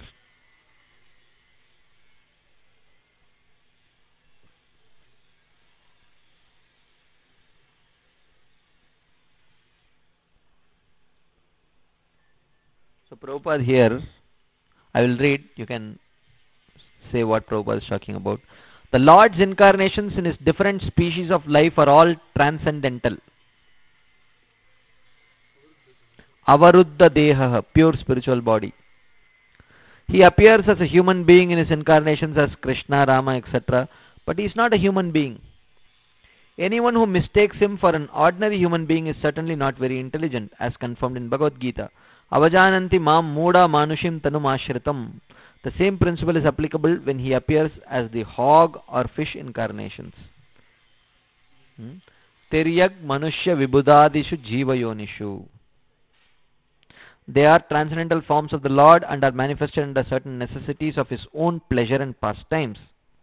A: So Prabhupada here, I will read, you can say what Prabhupada is talking about. The Lord's incarnations in his different species of life are all transcendental. Avaruddha Deha, pure spiritual body. He appears as a human being in his incarnations as Krishna, Rama, et cetera. But he is not a human being. Anyone who mistakes him for an ordinary human being is certainly not very intelligent, as confirmed in Bhagavad Gita. Avajananti mam muda manushim tanum ashritam. The same principle is applicable when he appears as the hog or fish incarnations. Tiryag manushya vibudadishu jivayonishu. They are transcendental forms of the Lord and are manifested under certain necessities of his own pleasure and pastimes.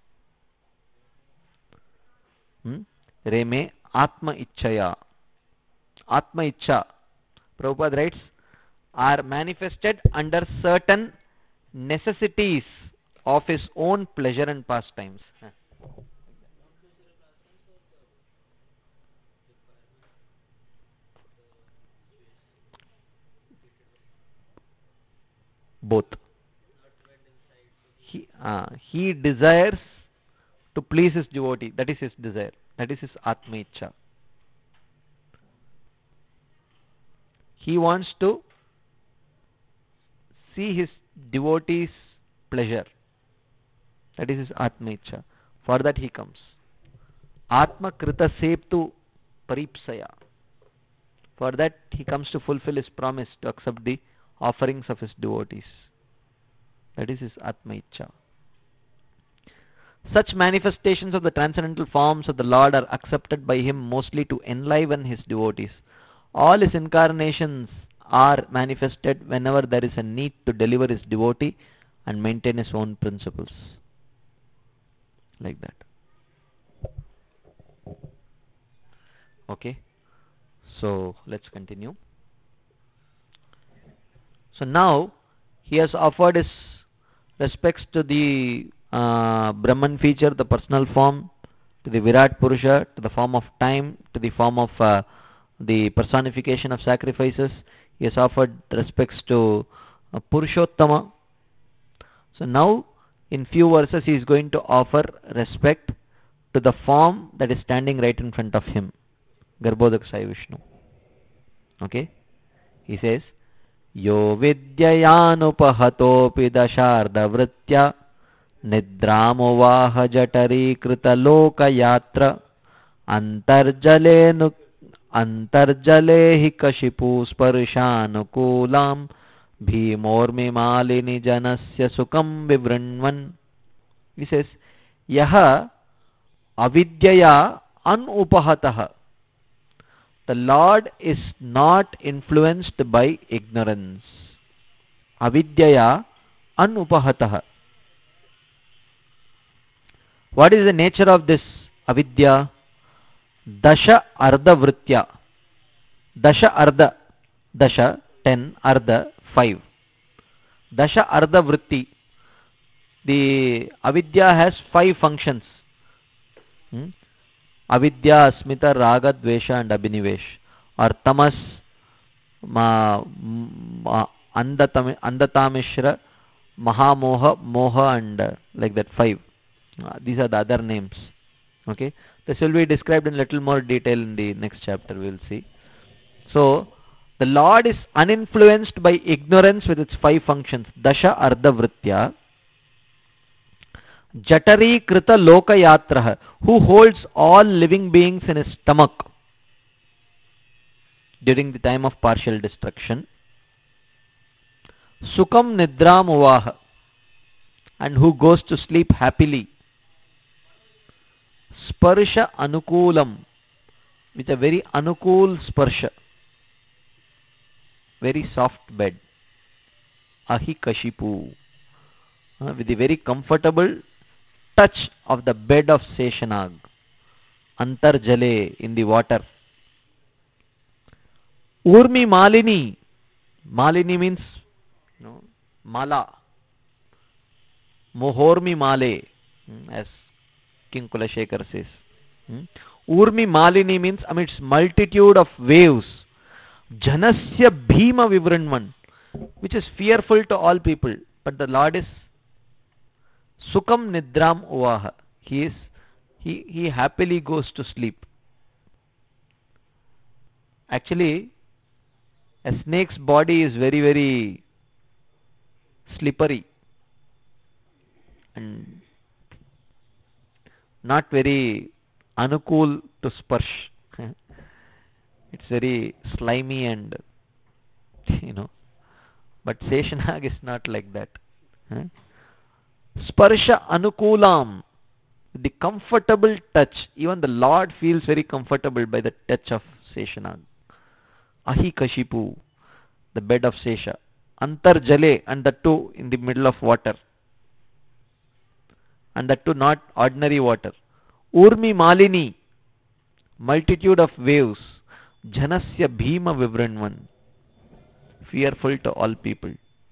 A: Hmm? Reme Atma Ichchaya. Atma Ichcha, Prabhupada writes, are manifested under certain necessities of his own pleasure and pastimes. Both. He, uh, he desires to please his devotee. That is his desire. That is his Atma Ichcha. He wants to see his devotee's pleasure. That is his Atma Ichcha. For that he comes. Atma Krita Septu Paripsaya. For that he comes to fulfill his promise to accept the offerings of his devotees. That is his Atma Ichcha. Such manifestations of the transcendental forms of the Lord are accepted by him mostly to enliven his devotees. All his incarnations are manifested whenever there is a need to deliver his devotee and maintain his own principles. Like that. Okay. So let's continue. So now he has offered his respects to the uh, Brahman feature, the personal form, to the Virat Purusha, to the form of time, to the form of uh, the personification of sacrifices. He has offered respects to uh, Purushottama. So now in few verses he is going to offer respect to the form that is standing right in front of him, Garbhodak Sai Vishnu. Okay? He says, Yo vidyayanupahatopi dasharda vritya nidramo vaha jatari krita loka yatra antarjale nu antarjale hi kashipu sparshanukulam Bhimormi malini janasya sukam vivrinvan. He says, Yaha avidyaya anupahatah. The Lord is not influenced by ignorance. Avidyaya anupahatah. What is the nature of this avidya? Dasha ardha vritya. Dasha ardha. Dasha, ten. Ardha, five. Dasha ardha vritti. The avidya has five functions. Hmm? Avidya, asmita, raga, dvesha and abhinivesh. Or tamas, ma, ma, andatam, andatamishra, mahamoha, moha and uh, like that, five. Uh, these are the other names. Okay, this will be described in little more detail in the next chapter. We will see. So the Lord is uninfluenced by ignorance with its five functions. Dasha ardha vritya. Jatari krita loka yatraha, who holds all living beings in his stomach during the time of partial destruction. Sukam nidram uvaha, and who goes to sleep happily. Sparsha anukulam, with a very anukul sparsha, very soft bed. Ahi kashipu, uh, with a very comfortable touch of the bed of Seshanag. Antar jale, in the water. Urmi malini. Malini means, you know, mala. Mohormi male, as King Kulashekar says. Hmm? Urmi malini means amidst multitude of waves. Janasya bhima vivranvan, which is fearful to all people. But the Lord is sukam nidram uvaha. He is he he happily goes to sleep. Actually, a snake's body is very very slippery and not very anukul to sparsh. It's very slimy and, you know, but Seshanag is not like that. Sparsha anukulam, the comfortable touch. Even the Lord feels very comfortable by the touch of Seshanag. Ahi kashipu, the bed of Sesha. Antar jale, and the two in the middle of water. And that too not ordinary water. Urmi malini, multitude of waves. Janasya bhima vivranvan, fearful to all people.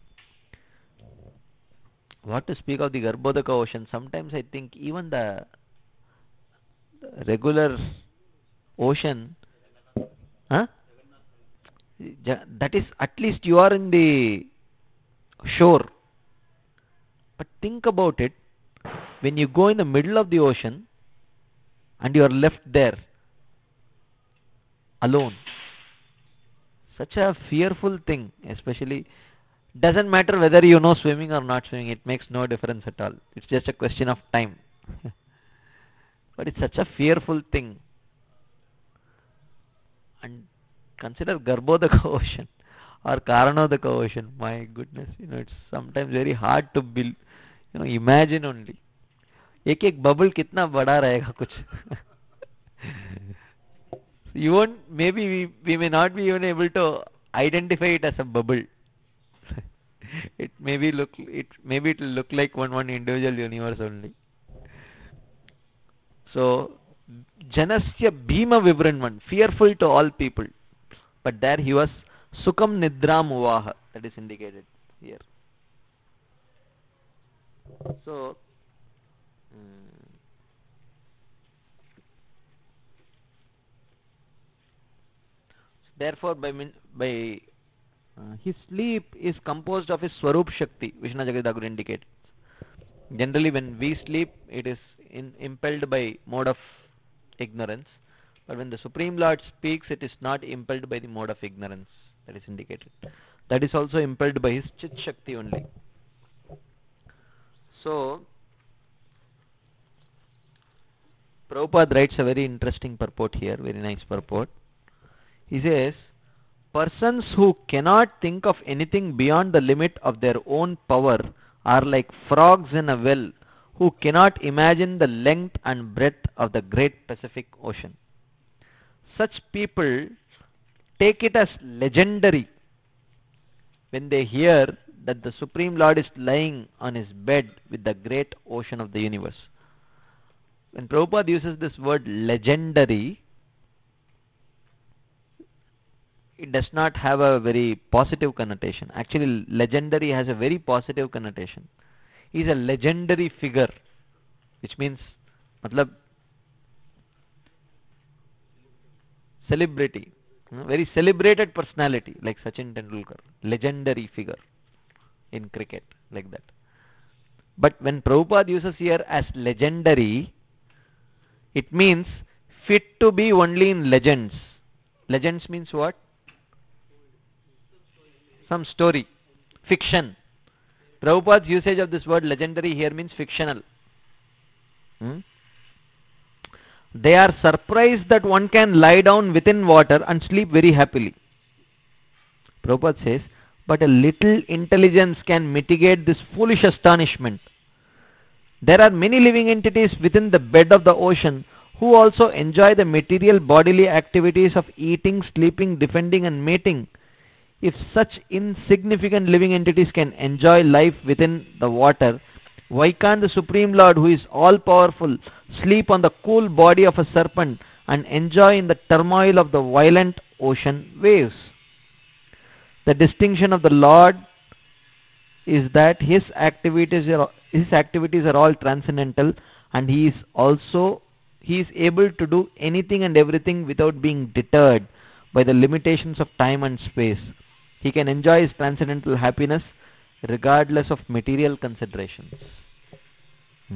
A: What to speak of the Garbhodaka ocean? Sometimes I think even the regular ocean, huh? That is, at least you are in the shore. But think about it. When you go in the middle of the ocean and you are left there alone, such a fearful thing. Especially, doesn't matter whether you know swimming or not swimming, it makes no difference at all. It's just a question of time. But it's such a fearful thing. And consider Garbhodaka ocean or Karanodaka ocean. My goodness, you know, it's sometimes very hard to build, you know, imagine only. एक एक bubble कितना बड़ा रहेगा कुछ. You won't, maybe we, we may not be even able to identify it as a bubble. It may be look it maybe it will look like one one individual universe only. So Janasya bhima vivranvan, fearful to all people. But there he was sukam nidram uvaha, that is indicated here. So hmm, therefore by by uh, his sleep is composed of his Swarup Shakti, Vishnu Jagadaguru indicates. Generally when we sleep, it is in, impelled by mode of ignorance. But when the Supreme Lord speaks, it is not impelled by the mode of ignorance, that is indicated. That is also impelled by his Chit Shakti only. So Prabhupada writes a very interesting purport here, very nice purport. He says, persons who cannot think of anything beyond the limit of their own power are like frogs in a well who cannot imagine the length and breadth of the great Pacific Ocean. Such people take it as legendary when they hear that the Supreme Lord is lying on his bed with the great ocean of the universe. When Prabhupada uses this word legendary, it does not have a very positive connotation. Actually, legendary has a very positive connotation. He is a legendary figure, which means, matlab, celebrity, you know, very celebrated personality, like Sachin Tendulkar, legendary figure in cricket, like that. But when Prabhupada uses here as legendary, it means fit to be only in legends. Legends means what? Some story, fiction. Prabhupada's usage of this word legendary here means fictional. Hmm? They are surprised that one can lie down within water and sleep very happily. Prabhupada says, but a little intelligence can mitigate this foolish astonishment. There are many living entities within the bed of the ocean who also enjoy the material bodily activities of eating, sleeping, defending and mating. If such insignificant living entities can enjoy life within the water, why can't the Supreme Lord, who is all-powerful, sleep on the cool body of a serpent and enjoy in the turmoil of the violent ocean waves? The distinction of the Lord is that his activities are, his activities are all transcendental, and he is also he is able to do anything and everything without being deterred by the limitations of time and space. He can enjoy his transcendental happiness regardless of material considerations. Hmm?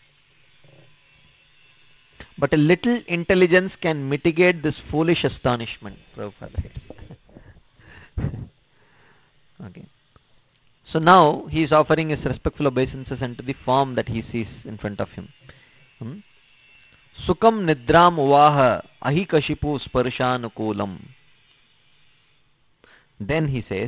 A: But a little intelligence can mitigate this foolish astonishment. Prabhupada. Okay. So now he is offering his respectful obeisances unto the form that he sees in front of him. Hmm? Sukam nidram uvaha ahikashipu sparshanukulam. Then he says,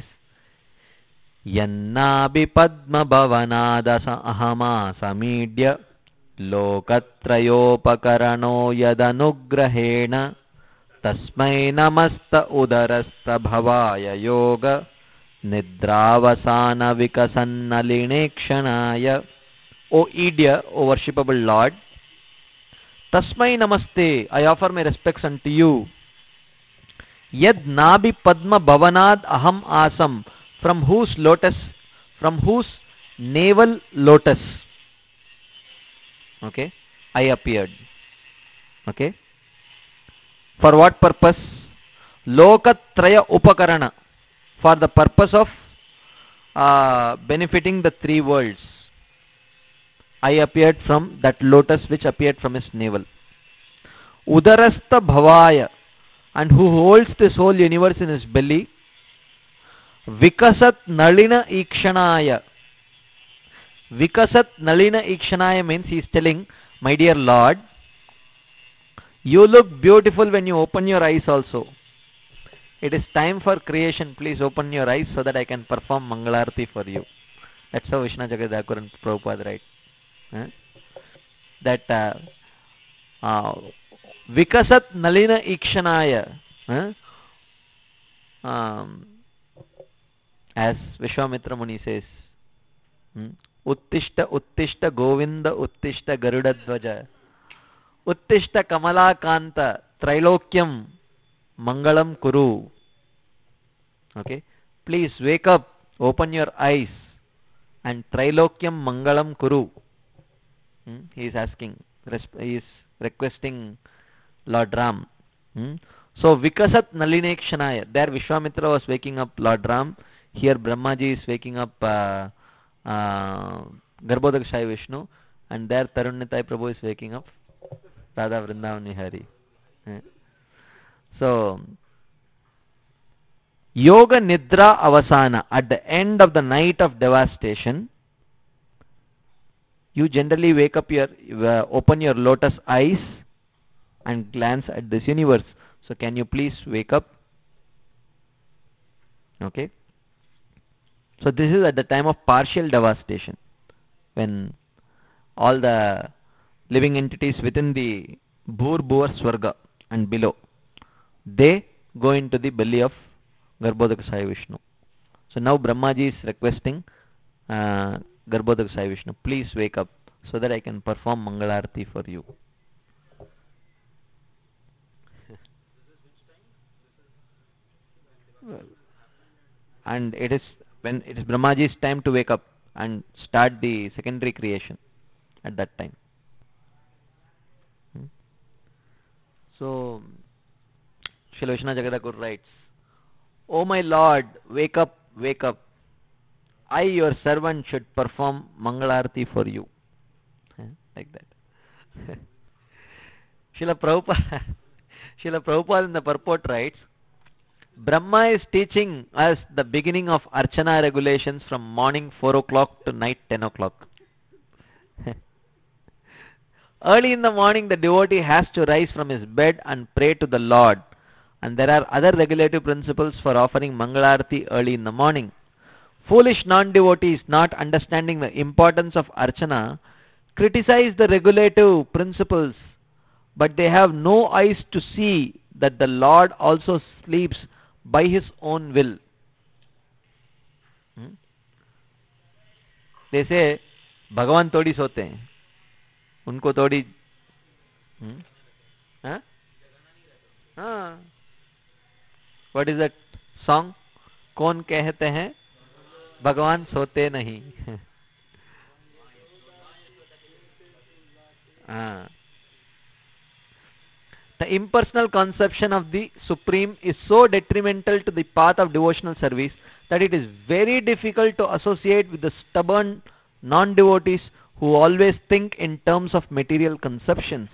A: Yannabi padma bhavanadasa ahama samidya lokatrayopakarano yadanugrahena tasmai namasta udarasta bhavaya yoga nidravasana vikasannalinekshanaaya. O Idya, O worshipable Lord, tasmai namaste, I offer my respects unto you. Yad nabi padma bhavanad aham asam, from whose lotus, from whose navel lotus, okay, I appeared. Okay. For what purpose? Lokatraya upakarana, for the purpose of uh, benefiting the three worlds. I appeared from that lotus which appeared from his navel. Udarastha bhavaya, and who holds this whole universe in his belly. Vikasat nalina ikshanaya. Vikasat nalina ikshanaya means he is telling, my dear Lord, you look beautiful when you open your eyes also. It is time for creation. Please open your eyes so that I can perform Mangalarti for you. That's how Vishnu Jagadhakur and Prabhupada write. Huh? That uh, uh, Vikasat nalina ikshanaya. Huh? Um, as Vishwamitra Muni says, hmm? Uttishta Uttishta Govinda Uttishta Garuda Dvaja Uttishta Kamala Kanta Trilokyam Mangalam Kuru. Okay, please wake up, open your eyes, and Trilokyam Mangalam Kuru. Hmm? He is asking, he is requesting Lord Ram. Hmm? So Vikasat Nalinekshanaya. There Vishwamitra was waking up Lord Ram. Here Brahmaji is waking up uh, uh, Garbhodak Sai Vishnu, and there Tarunnitai Prabhu is waking up Radha Vrindavani Hari. Hmm? So Yoga Nidra Avasana, at the end of the night of devastation, you generally wake up your, uh, open your lotus eyes and glance at this universe. So can you please wake up? Okay. So this is at the time of partial devastation, when all the living entities within the Bhur Bhuvar Swarga and below, they go into the belly of Garbhodak Sai Vishnu. So now Brahmaji is requesting uh, Garbhodak Sai Vishnu, please wake up so that I can perform Mangalarti for you. And it is when it is Brahmaji's time to wake up and start the secondary creation at that time. Hmm. So Srila Vishnu Jagadhakur writes, O my Lord, wake up, wake up. I, your servant, should perform Mangalarti for you. Like that. Srila Prabhupada, Srila Prabhupada in the purport writes, Brahma is teaching us the beginning of Archana regulations from morning four o'clock to night ten o'clock. Early in the morning, the devotee has to rise from his bed and pray to the Lord. And there are other regulative principles for offering Mangalarti early in the morning. Foolish non-devotees, not understanding the importance of Archana, criticize the regulative principles, but they have no eyes to see that the Lord also sleeps by his own will. Hmm? They say, Bhagavan todi sote hain, unko todi. Hmm? Huh? हाँ. What is that song? कौन कहते हैं भगवान सोते नहीं. हाँ. The impersonal conception of the Supreme is so detrimental to the path of devotional service that it is very difficult to associate with the stubborn non-devotees who always think in terms of material conceptions.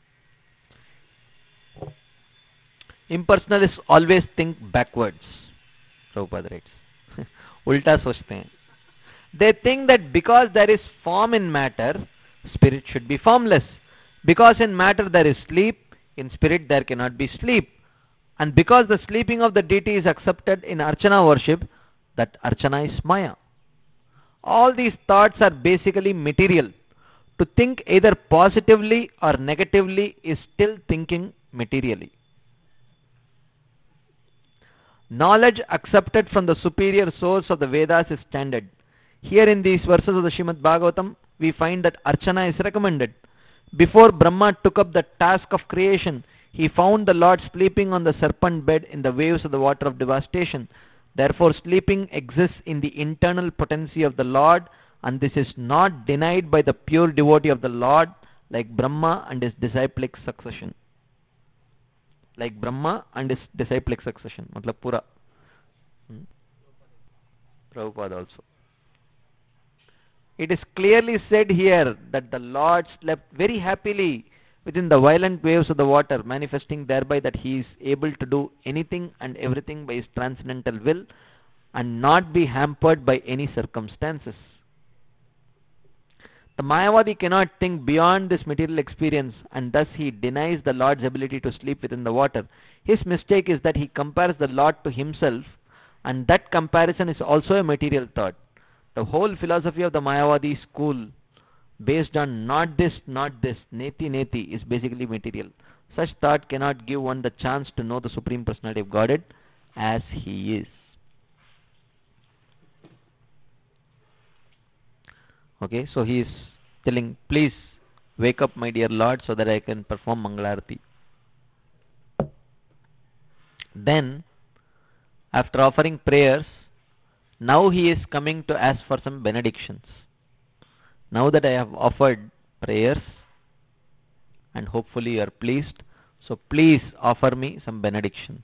A: Impersonalists always think backwards. Prabhupada writes. Ulta sochte hain. They think that because there is form in matter, spirit should be formless. Because in matter there is sleep, in spirit there cannot be sleep. And because the sleeping of the deity is accepted in Archana worship, that Archana is Maya. All these thoughts are basically material. To think either positively or negatively is still thinking materially. Knowledge accepted from the superior source of the Vedas is standard. Here in these verses of the Srimad Bhagavatam, we find that Archana is recommended. Before Brahma took up the task of creation, he found the Lord sleeping on the serpent bed in the waves of the water of devastation. Therefore, sleeping exists in the internal potency of the Lord, and this is not denied by the pure devotee of the Lord, like Brahma and his disciplic succession. Like Brahma and his disciplic succession. Matlab pura. Hmm? Prabhupada also. It is clearly said here that the Lord slept very happily within the violent waves of the water, manifesting thereby that he is able to do anything and everything by his transcendental will and not be hampered by any circumstances. The Mayavadi cannot think beyond this material experience, and thus he denies the Lord's ability to sleep within the water. His mistake is that he compares the Lord to himself, and that comparison is also a material thought. The whole philosophy of the Mayavadi school, based on not this, not this, neti neti, is basically material. Such thought cannot give one the chance to know the Supreme Personality of Godhead as he is. Okay, so he is telling, please wake up my dear Lord so that I can perform Mangalarti. Then, after offering prayers, now he is coming to ask for some benedictions. Now that I have offered prayers, and hopefully you are pleased, so please offer me some benedictions.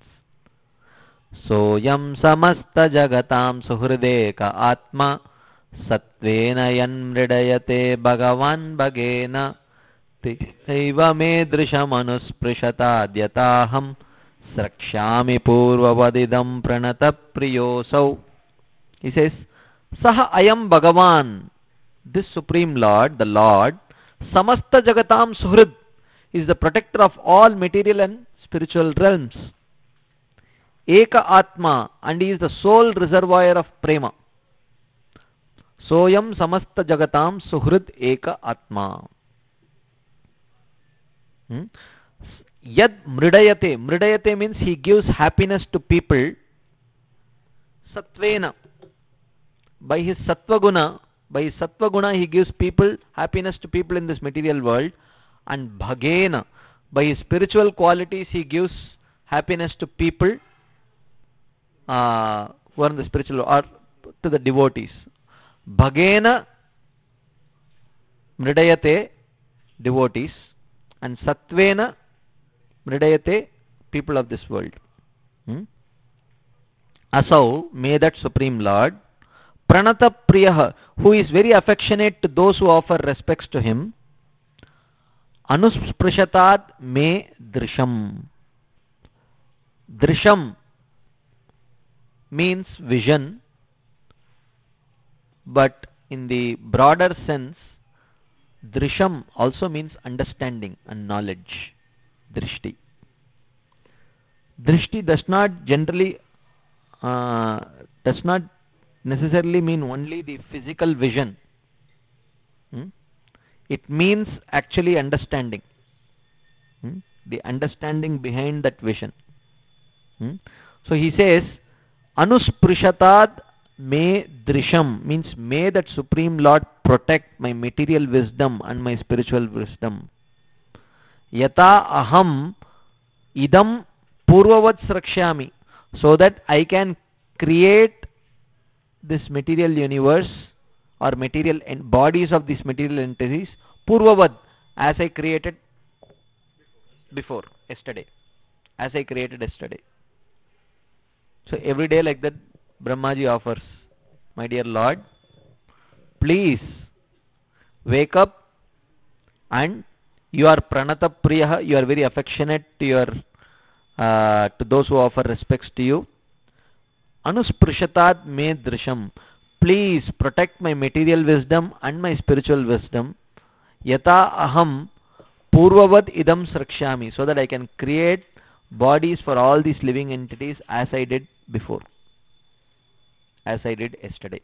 A: Soyam samasta jagatam suhride ka atma Satvena yanmridayate bhagavan bhagena taiva medrisham anusprishatad yataham srakshami purvavadidam pranata priyosau. He says, Saha ayam bhagavan, this Supreme Lord, the Lord, samasta jagatam suhrid, is the protector of all material and spiritual realms. Eka Atma, and he is the sole reservoir of prema. Soyam samasta jagatam suhrid eka Atma. Hmm? Yad mridayate. Mridayate means he gives happiness to people. Satvena. By his sattva guna, by his sattva guna he gives people happiness to people in this material world. And bhagena. By his spiritual qualities he gives happiness to people uh, who are in the spiritual, or to the devotees. Bhagena mridayate, devotees, and satvena mridayate, people of this world. Hmm? Asau, may that Supreme Lord, Pranata Priyaha, who is very affectionate to those who offer respects to him, Anusprishatad me drisham. Drisham means vision, but in the broader sense, drisham also means understanding and knowledge. Drishti. Drishti does not generally, uh, does not necessarily mean only the physical vision. Hmm? It means actually understanding. Hmm? The understanding behind that vision. Hmm? So he says, Anusprishatad me drisham, means may that Supreme Lord protect my material wisdom and my spiritual wisdom. Yata aham idam purvavat srakshyami, so that I can create this material universe or material and bodies of these material entities purvavad, as I created before, yesterday, as I created yesterday. So every day like that Brahmaji offers, my dear Lord, please wake up, and you are pranata priyaha, you are very affectionate to your uh, to those who offer respects to you. Anusprishatad me drisham, please protect my material wisdom and my spiritual wisdom. Yata aham purvavad idam srakshami, so that I can create bodies for all these living entities as I did before, as I did yesterday.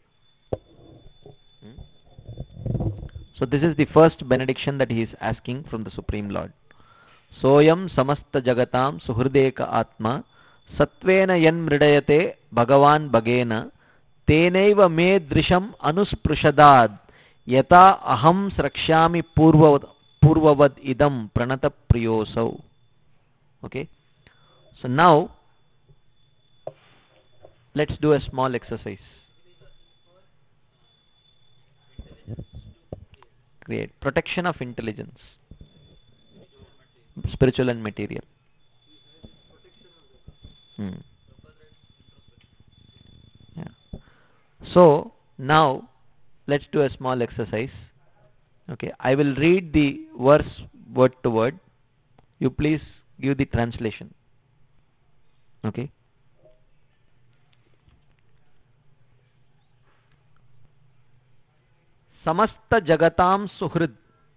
A: Hmm? So this is the first benediction that he is asking from the Supreme Lord. Soyam samasta jagatam suhrideka atma satvena yan mridayate bhagavan bhagena tenaiva me drisham anusprushadad yata aham srakshami purvavad, purvavad idam pranata priyosau. Okay. So now let's do a small exercise. Create protection of intelligence, spiritual and material. Hmm. Yeah. So now let's do a small exercise. Okay, I will read the verse word to word. You please give the translation. Okay. Samasta jagatam suhrid.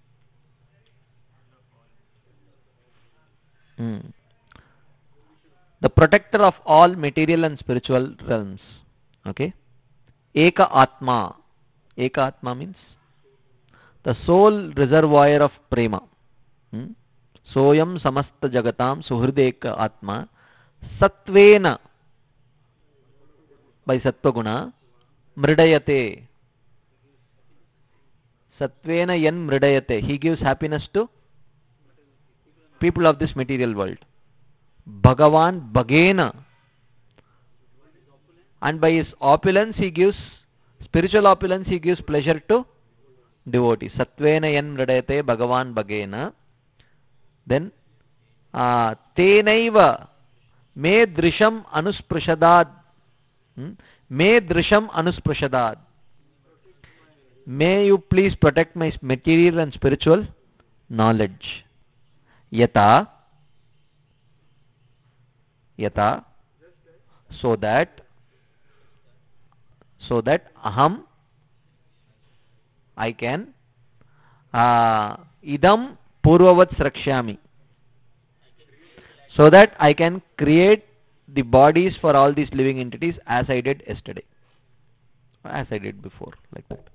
A: Hmm. The protector of all material and spiritual realms. Okay. Eka Atma. Eka Atma means the sole reservoir of prema. Hmm? Soyam samasta jagatam suhrideka Atma satvena, by sattva guna, mridayate. Satvena yan mridayate, he gives happiness to people of this material world. Bhagavan bhagena, and by his opulence he gives, spiritual opulence he gives pleasure to devotees. Satvena yan mridayate bhagavan bhagena. Then uh, tenaiva me drisham anusprushadad. Hmm? Me drisham anusprushadad. May you please protect my material and spiritual knowledge. Yata, yata, so that, so that aham, I can, uh, idam purvavat srakshyami, so that I can create the bodies for all these living entities as I did yesterday, as I did before, like that.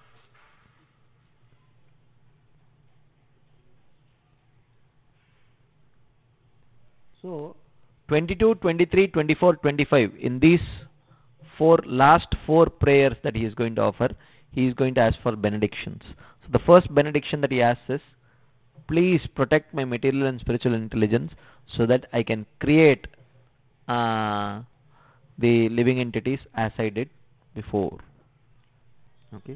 A: So twenty-two, twenty-three, twenty-four, twenty-five, in these four last four prayers that he is going to offer, he is going to ask for benedictions. So the first benediction that he asks is, please protect my material and spiritual intelligence so that I can create uh, the living entities as I did before. Okay.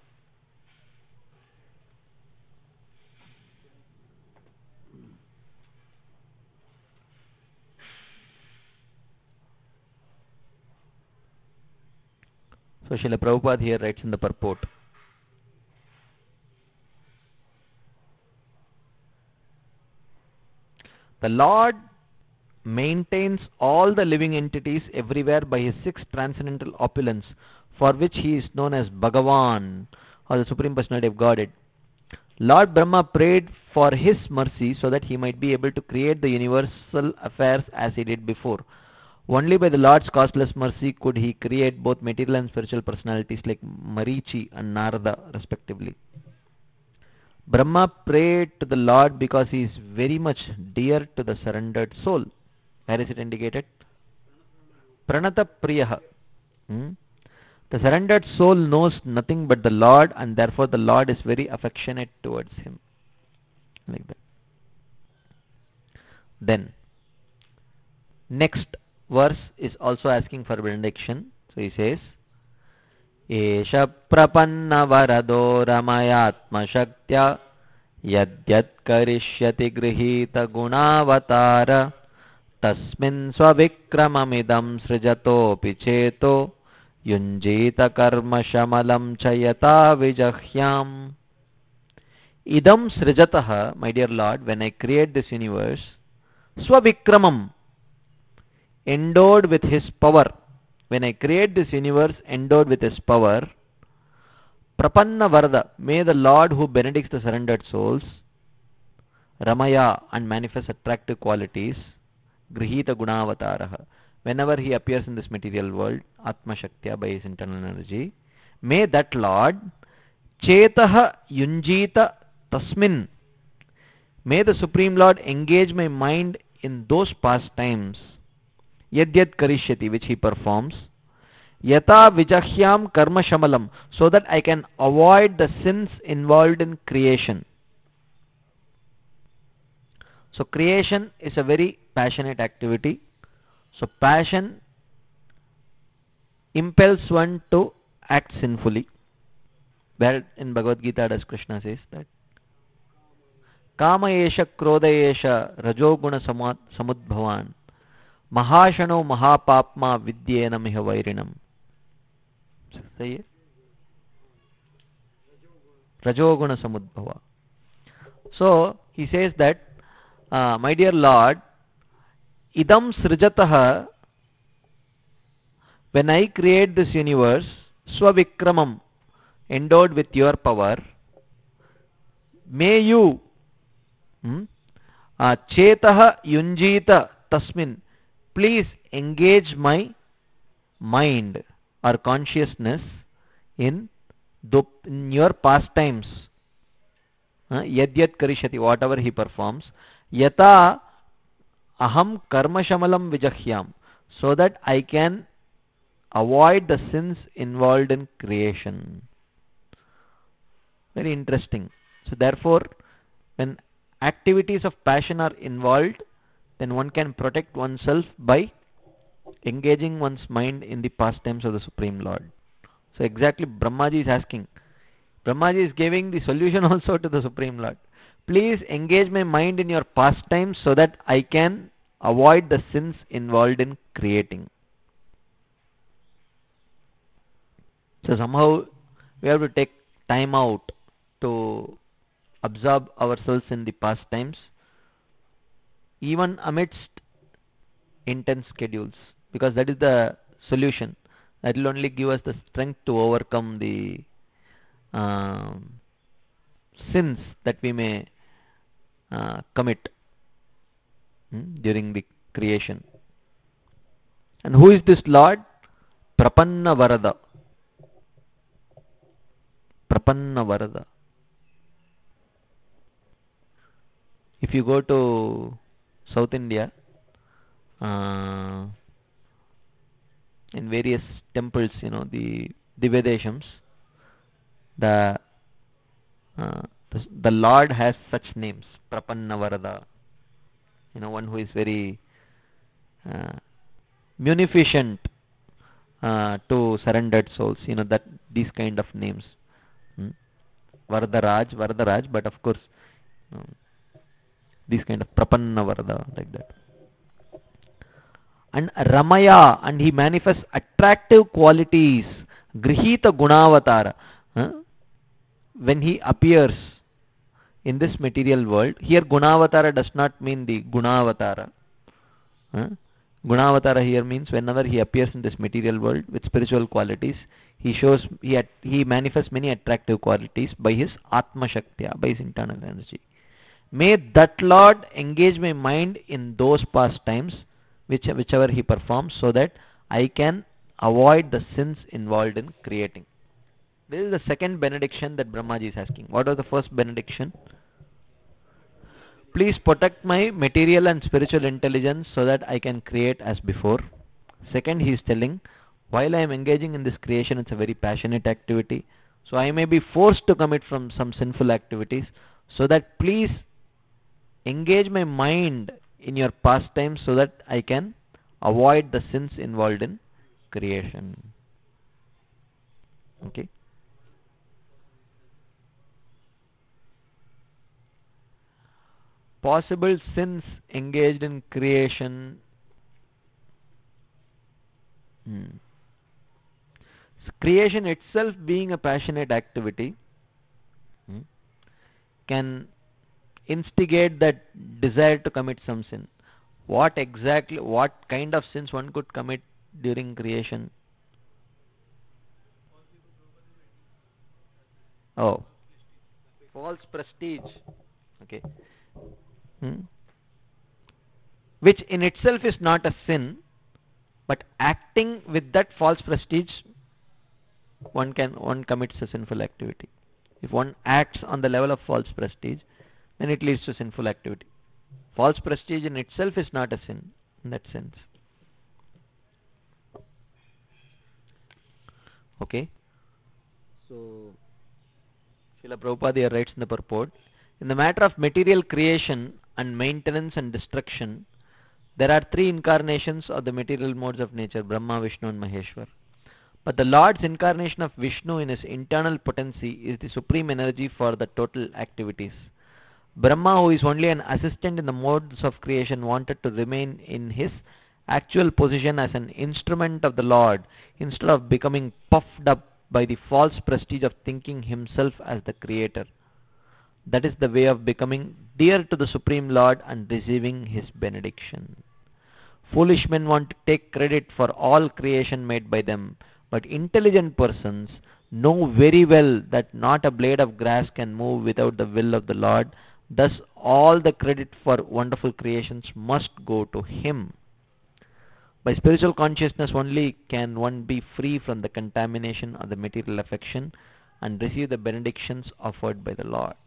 A: So Srila Prabhupada here writes in the purport, the Lord maintains all the living entities everywhere by his six transcendental opulence, for which he is known as Bhagavan, or the Supreme Personality of Godhead. Lord Brahma prayed for his mercy so that he might be able to create the universal affairs as he did before. Only by the Lord's causeless mercy could he create both material and spiritual personalities like Marichi and Narada respectively. Brahma prayed to the Lord because he is very much dear to the surrendered soul. Where is it indicated? Pranata Priyaha. Hmm? The surrendered soul knows nothing but the Lord, and therefore the Lord is very affectionate towards him. Like that. Then, next verse is also asking for benediction. So he says, Esha prapanna varado ramayatma shaktya yadyat karishyati grihita gunavatara tasmin swavikramamidam srijatopi cheto yunjita karma shamalam chayata vijahyam. Idam srijataha, my dear Lord, when I create this universe, swavikramam, endowed with his power. When I create this universe endowed with his power, Prapanna Varada, may the Lord who benedicts the surrendered souls, Ramaya, and manifests attractive qualities, Grihita Gunavataraha, whenever he appears in this material world, Atma Shaktya, by his internal energy, may that Lord, Chetaha Yunjita Tasmin, may the Supreme Lord engage my mind in those pastimes, Yadyat Karishyati, which he performs, Yata Vijahyam Karma Shamalam, so that I can avoid the sins involved in creation. So creation is a very passionate activity. So passion impels one to act sinfully. Where in Bhagavad Gita does Krishna says that? Kama esha krodha esha rajoguna samudbhavan mahashano mahapapma vidyena miha vairinam. Say it. Rajoguna samudbhava. So he says that, uh, my dear Lord, idam srijataha, when I create this universe, swavikramam, endowed with your power, may you hmm, uh, chetaha yunjita tasmin, please engage my mind or consciousness in, in your pastimes. Uh, yadyat karishati, whatever he performs, yata aham karma shamalam vijahyam, so that I can avoid the sins involved in creation. Very interesting. So therefore, when activities of passion are involved, then one can protect oneself by engaging one's mind in the pastimes of the Supreme Lord. So exactly Brahmaji is asking. Brahmaji is giving the solution also to the Supreme Lord. Please engage my mind in your pastimes so that I can avoid the sins involved in creating. So somehow we have to take time out to absorb ourselves in the pastimes, even amidst intense schedules, because that is the solution. That will only give us the strength to overcome the um, sins that we may uh, commit hmm, during the creation. And who is this Lord? Prapanna Varada. Prapanna Varada. If you go to South India, uh, in various temples, you know, the Divyadeshams, the, uh, the the Lord has such names, Prapanna Varada. You know, one who is very uh, munificent uh, to surrendered souls. You know, that these kind of names. Hmm? Varadaraj, Varadaraj, but of course, um, these kind of Prapanna Varada, like that. And Ramaya, and he manifests attractive qualities, Grihita Gunavatara. Huh? When he appears in this material world, here Gunavatara does not mean the Gunavatara. Huh? Gunavatara here means whenever he appears in this material world with spiritual qualities, he shows, he, at, he manifests many attractive qualities by his Atma Shaktya, by his internal energy. May that Lord engage my mind in those pastimes, which, whichever he performs, so that I can avoid the sins involved in creating. This is the second benediction that Brahmaji is asking. What was the first benediction? Please protect my material and spiritual intelligence so that I can create as before. Second, he is telling, while I am engaging in this creation, it's a very passionate activity. So I may be forced to commit from some sinful activities. So that please engage my mind in your pastimes so that I can avoid the sins involved in creation. Okay. Possible sins engaged in creation. Hmm. So creation itself being a passionate activity hmm, can instigate that desire to commit some sin. What exactly, what kind of sins one could commit during creation? Oh, false prestige. Okay. Hmm. Which in itself is not a sin, but acting with that false prestige, one can one commits a sinful activity. If one acts on the level of false prestige, then it leads to sinful activity. False prestige in itself is not a sin in that sense. Okay. So, Srila Prabhupada writes in the purport, in the matter of material creation and maintenance and destruction, there are three incarnations of the material modes of nature, Brahma, Vishnu and Maheshwar. But the Lord's incarnation of Vishnu in his internal potency is the supreme energy for the total activities. Brahma, who is only an assistant in the modes of creation, wanted to remain in his actual position as an instrument of the Lord, instead of becoming puffed up by the false prestige of thinking himself as the creator. That is the way of becoming dear to the Supreme Lord and receiving his benediction. Foolish men want to take credit for all creation made by them, but intelligent persons know very well that not a blade of grass can move without the will of the Lord. Thus all the credit for wonderful creations must go to him. By spiritual consciousness only can one be free from the contamination of the material affection and receive the benedictions offered by the Lord.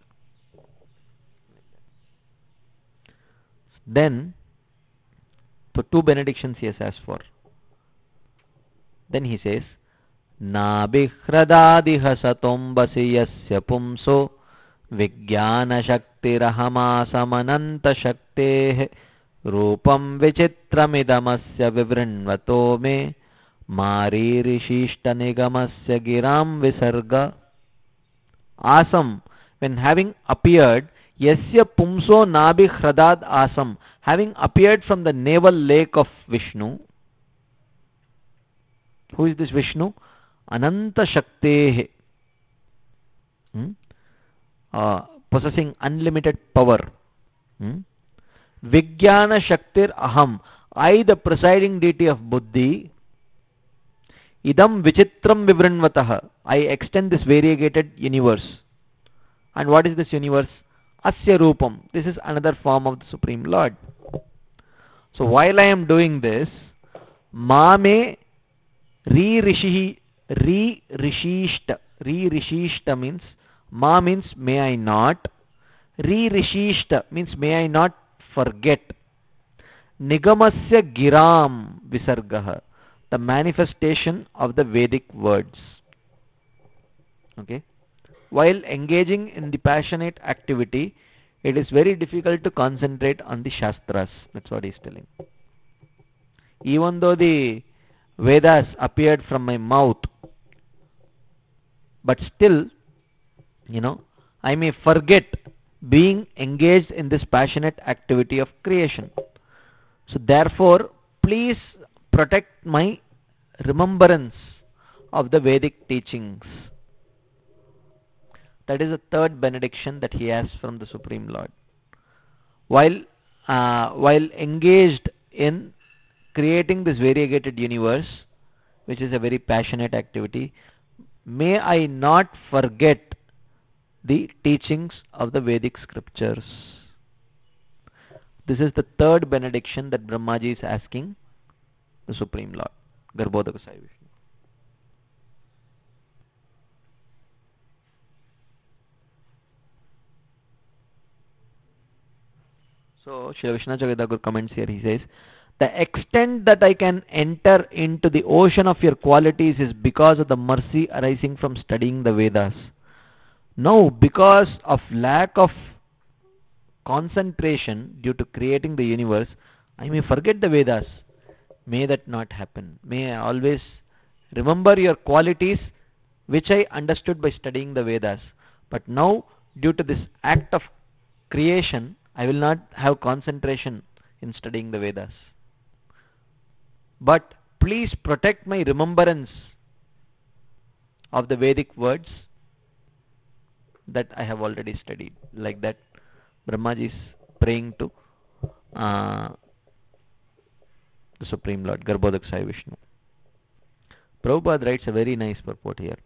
A: Then, so two benedictions he has asked for. Then he says, Nabihradadiha satombasi yasya pumso Vijnana shaktirahamasamananta shaktehe Rupam vichitramidamasya vivrinvato me Maririshishta nigamasya giram visarga. Asam, when having appeared, Yasya pumso nabi hradad asam, having appeared from the navel lake of Vishnu. Who is this Vishnu? Ananta Shaktehe. Hmm? Uh, possessing unlimited power. Hmm? Vijnana Shaktir Aham. I, the presiding deity of Buddhi. Idam Vichitram Vivrinvataha. I extend this variegated universe. And what is this universe? Asya Rupam. This is another form of the Supreme Lord. So while I am doing this, Mame re rishihi re rishishta. Re rishishta means ma means may I not. Re rishishta means may I not forget. Nigamasya giram visargaha, the manifestation of the Vedic words. Okay. While engaging in the passionate activity, it is very difficult to concentrate on the Shastras. That's what he's telling. Even though the Vedas appeared from my mouth, but still, you know, I may forget being engaged in this passionate activity of creation. So therefore, please protect my remembrance of the Vedic teachings. That is the third benediction that he has from the Supreme Lord. While, uh, while engaged in creating this variegated universe, which is a very passionate activity, may I not forget the teachings of the Vedic scriptures. This is the third benediction that Brahmaji is asking the Supreme Lord, Garbhodaka Sai Vishnu. So, Srila Vishwanath Thakur comments here, he says, the extent that I can enter into the ocean of your qualities is because of the mercy arising from studying the Vedas. Now, because of lack of concentration due to creating the universe, I may forget the Vedas. May that not happen. May I always remember your qualities which I understood by studying the Vedas. But now, due to this act of creation, I will not have concentration in studying the Vedas. But please protect my remembrance of the Vedic words that I have already studied. Like that, Brahmaji is praying to uh, the Supreme Lord, Garbhodak Sai Vishnu. Prabhupada writes a very nice purport here.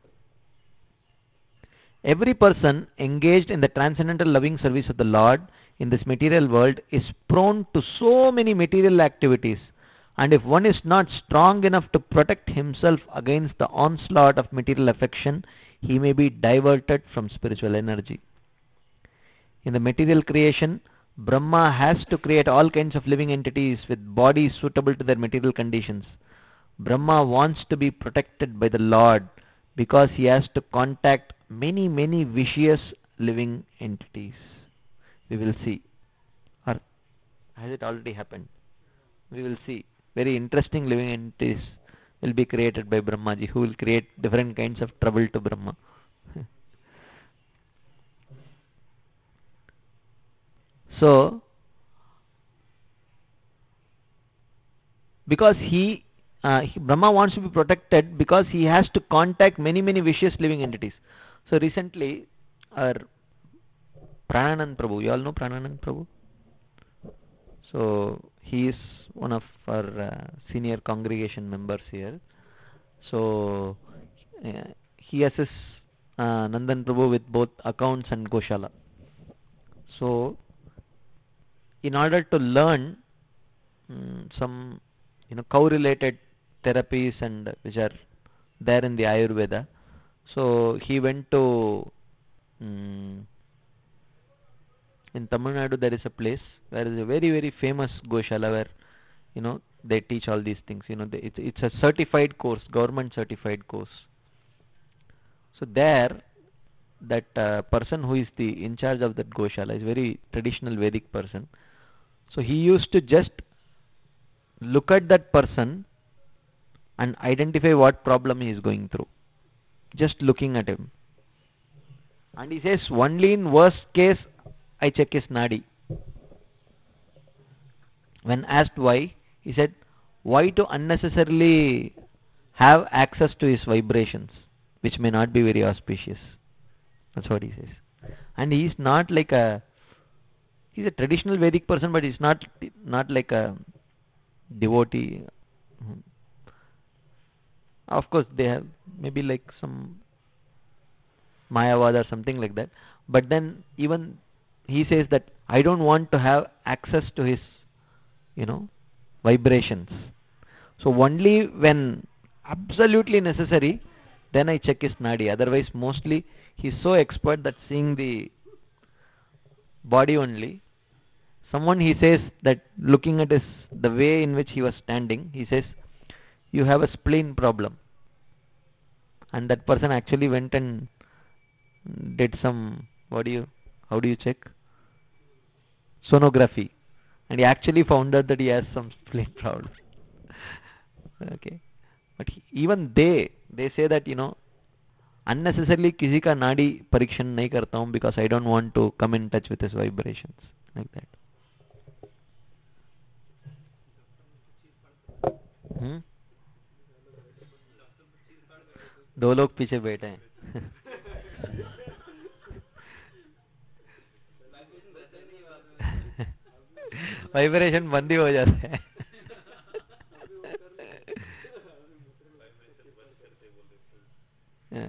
A: Every person engaged in the transcendental loving service of the Lord in this material world is prone to so many material activities, and if one is not strong enough to protect himself against the onslaught of material affection, he may be diverted from spiritual energy. In the material creation, Brahma has to create all kinds of living entities with bodies suitable to their material conditions. Brahma wants to be protected by the Lord because he has to contact many, many vicious living entities. We will see. Or has it already happened? We will see. Very interesting living entities will be created by Brahmaji, who will create different kinds of trouble to Brahma. So, because he, uh, he, Brahma wants to be protected because he has to contact many, many vicious living entities. So recently, our Prananand Prabhu, you all know Prananand Prabhu? So he is one of our uh, senior congregation members here. So uh, he assists uh, Nandan Prabhu with both accounts and Goshala. So in order to learn um, some you know cow related therapies and uh, which are there in the Ayurveda, so he went to um, in Tamil Nadu. There is a place where is a very very famous Goshala where you know they teach all these things. You know they, it's it's a certified course, government certified course. So there, that uh, person who is the in charge of that Goshala is very traditional Vedic person. So he used to just look at that person and identify what problem he is going through, just looking at him. And he says, only in worst case I check his nadi. When asked why, he said, why to unnecessarily have access to his vibrations, which may not be very auspicious. That's what he says. And he is not like a, he's a traditional Vedic person, but he's not not like a devotee. Of course, they have maybe like some Mayavad or something like that. But then even he says that I don't want to have access to his, you know, vibrations. So only when absolutely necessary, then I check his nadi. Otherwise, mostly he's so expert that seeing the body only. Someone, he says that looking at his the way in which he was standing, he says you have a spleen problem, and that person actually went and did some, what do you how do you check, sonography, and he actually found out that he has some spleen problem. Okay, but he, even they they say that, you know, unnecessarily किसी का नाड़ी परीक्षण नहीं करता हूँ because I don't want to come in touch with his vibrations, like that. hmm? दो लोग पीछे बैठे हैं. वाइब्रेशन बंद ही हो जाता है. Yeah.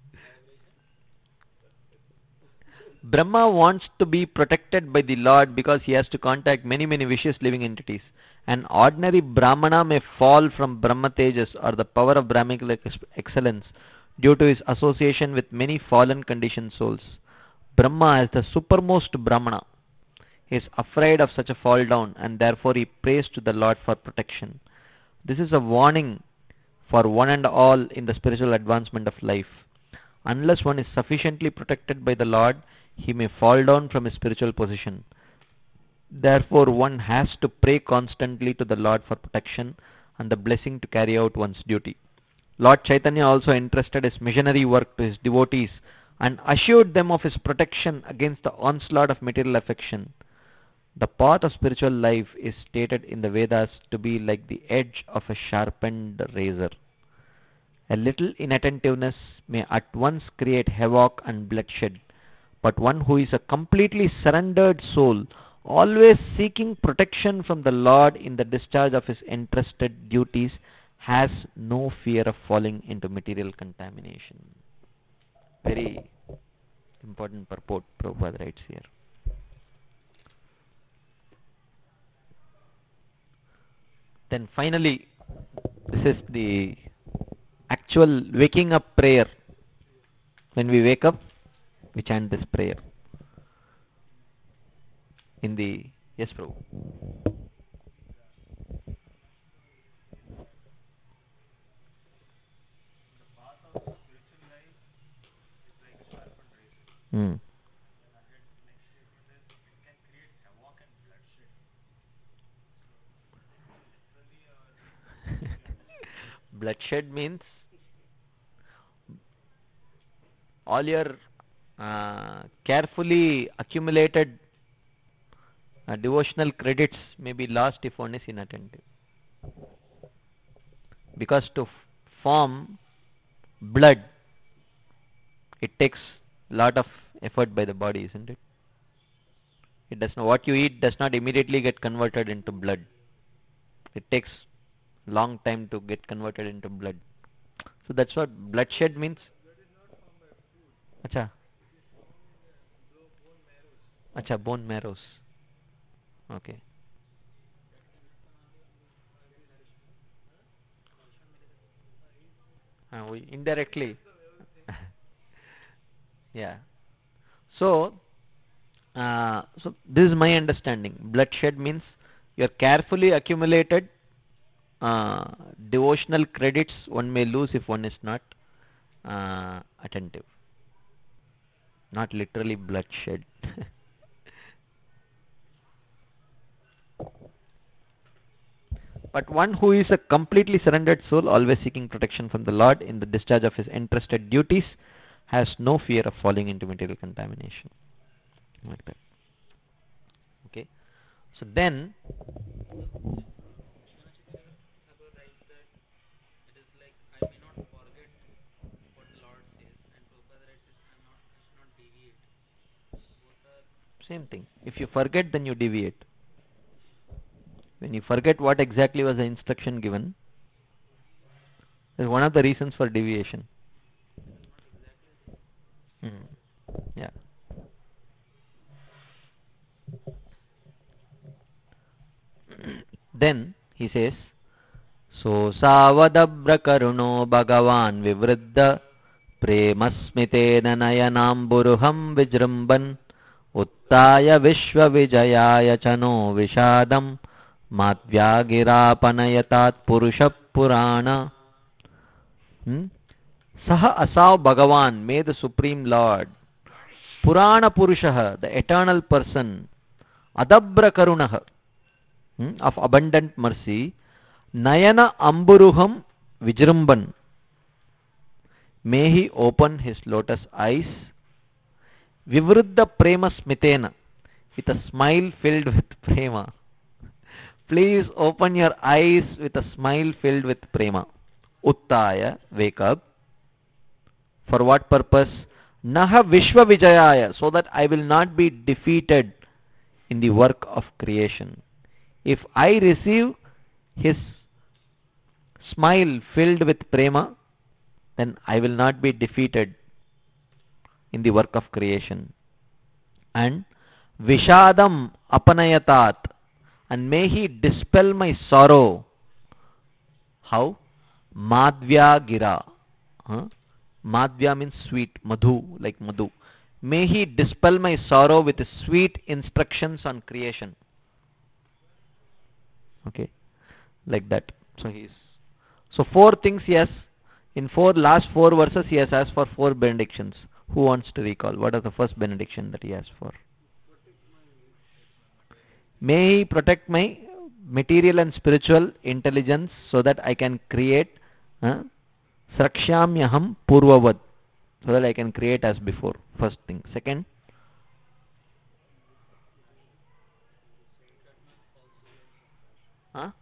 A: Brahma wants to be protected by the Lord because he has to contact many, many vicious living entities. An ordinary Brahmana may fall from Brahma Tejas or the power of Brahmical ex- excellence due to his association with many fallen conditioned souls. Brahma, as the supermost Brahmana, is afraid of such a fall down, and therefore he prays to the Lord for protection. This is a warning for one and all in the spiritual advancement of life. Unless one is sufficiently protected by the Lord, he may fall down from his spiritual position. Therefore, one has to pray constantly to the Lord for protection and the blessing to carry out one's duty. Lord Chaitanya also entrusted his missionary work to his devotees and assured them of his protection against the onslaught of material affection. The path of spiritual life is stated in the Vedas to be like the edge of a sharpened razor. A little inattentiveness may at once create havoc and bloodshed, but one who is a completely surrendered soul, always seeking protection from the Lord in the discharge of his entrusted duties, has no fear of falling into material contamination. Very important purport Prabhupada writes here. Then finally, this is the actual waking up prayer. When we wake up, we chant this prayer. In the, yes, Prabhu. Hmm. Bloodshed means all your uh, carefully accumulated uh, devotional credits may be lost if one is inattentive. Because to f- form blood, it takes lot of effort by the body, isn't it? It does not, what you eat does not immediately get converted into blood. It takes long time to get converted into blood. So that's what bloodshed means. Acha. Acha, bone marrows. Okay. Uh, we indirectly. Yeah. So, uh, so this is my understanding. Bloodshed means your carefully accumulated uh, devotional credits one may lose if one is not uh, attentive. Not literally bloodshed. But one who is a completely surrendered soul, always seeking protection from the Lord in the discharge of his entrusted duties, has no fear of falling into material contamination. Like that. Okay. So then, same thing. If you forget, then you deviate. When you forget what exactly was the instruction given, is one of the reasons for deviation. Hmm. Yeah. Then he says, So savadabra karuno bhagavan vivriddha premasmitena nayanamburuham vijramban uttaya vishvavijayaya chano vishadam madvyagirapanayatat purusha purana. Hmm? Saha asav bhagavan, may the Supreme Lord, Purana Purushaha, the eternal person, Adabra Karunaha, hmm, of abundant mercy, Nayana Amburuham Vijramban, may he open his lotus eyes, Vivruddha Prema Smitena, with a smile filled with prema. Please open your eyes with a smile filled with prema. Uttaya, wake up. For what purpose? Naha Vishwa Vijayaya, so that I will not be defeated in the work of creation. If I receive his smile filled with prema, then I will not be defeated in the work of creation. And Vishadam Apanayatat, and may he dispel my sorrow. How? Madhya Gira. Huh? Madhya means sweet, madhu, like madhu. May he dispel my sorrow with sweet instructions on creation. Okay, like that. So he is. So four things he has. In four last four verses he has asked for four benedictions. Who wants to recall? What is the first benediction that he asked for? May he protect my material and spiritual intelligence so that I can create uh, Srakshamyaham Purvavad, so that I can create as before. First thing. Second, huh?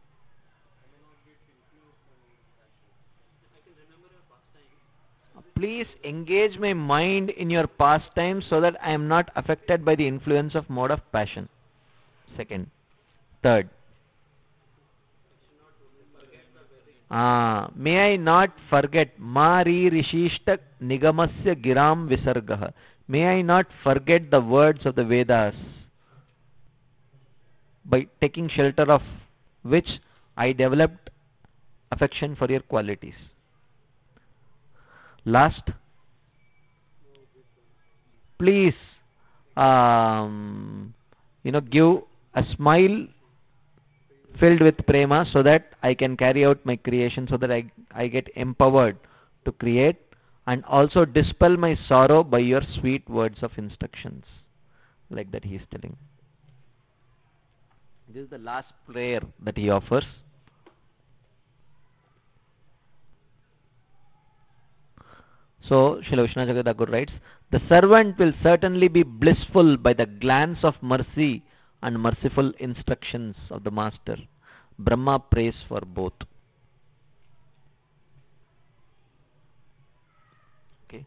A: Please engage my mind in your pastimes so that I am not affected by the influence of mode of passion. Second. Third, ah, may I not forget Mari Rishishta Nigamasya Giram Visargaha. May I not forget the words of the Vedas, by taking shelter of which I developed affection for your qualities. Last, please, um, you know, give a smile filled with prema so that I can carry out my creation, so that I, I get empowered to create, and also dispel my sorrow by your sweet words of instructions. Like that he is telling. This is the last prayer that he offers. So, Srila Vishwanath Chakravarti Thakur writes, the servant will certainly be blissful by the glance of mercy and merciful instructions of the Master. Brahma prays for both. Okay.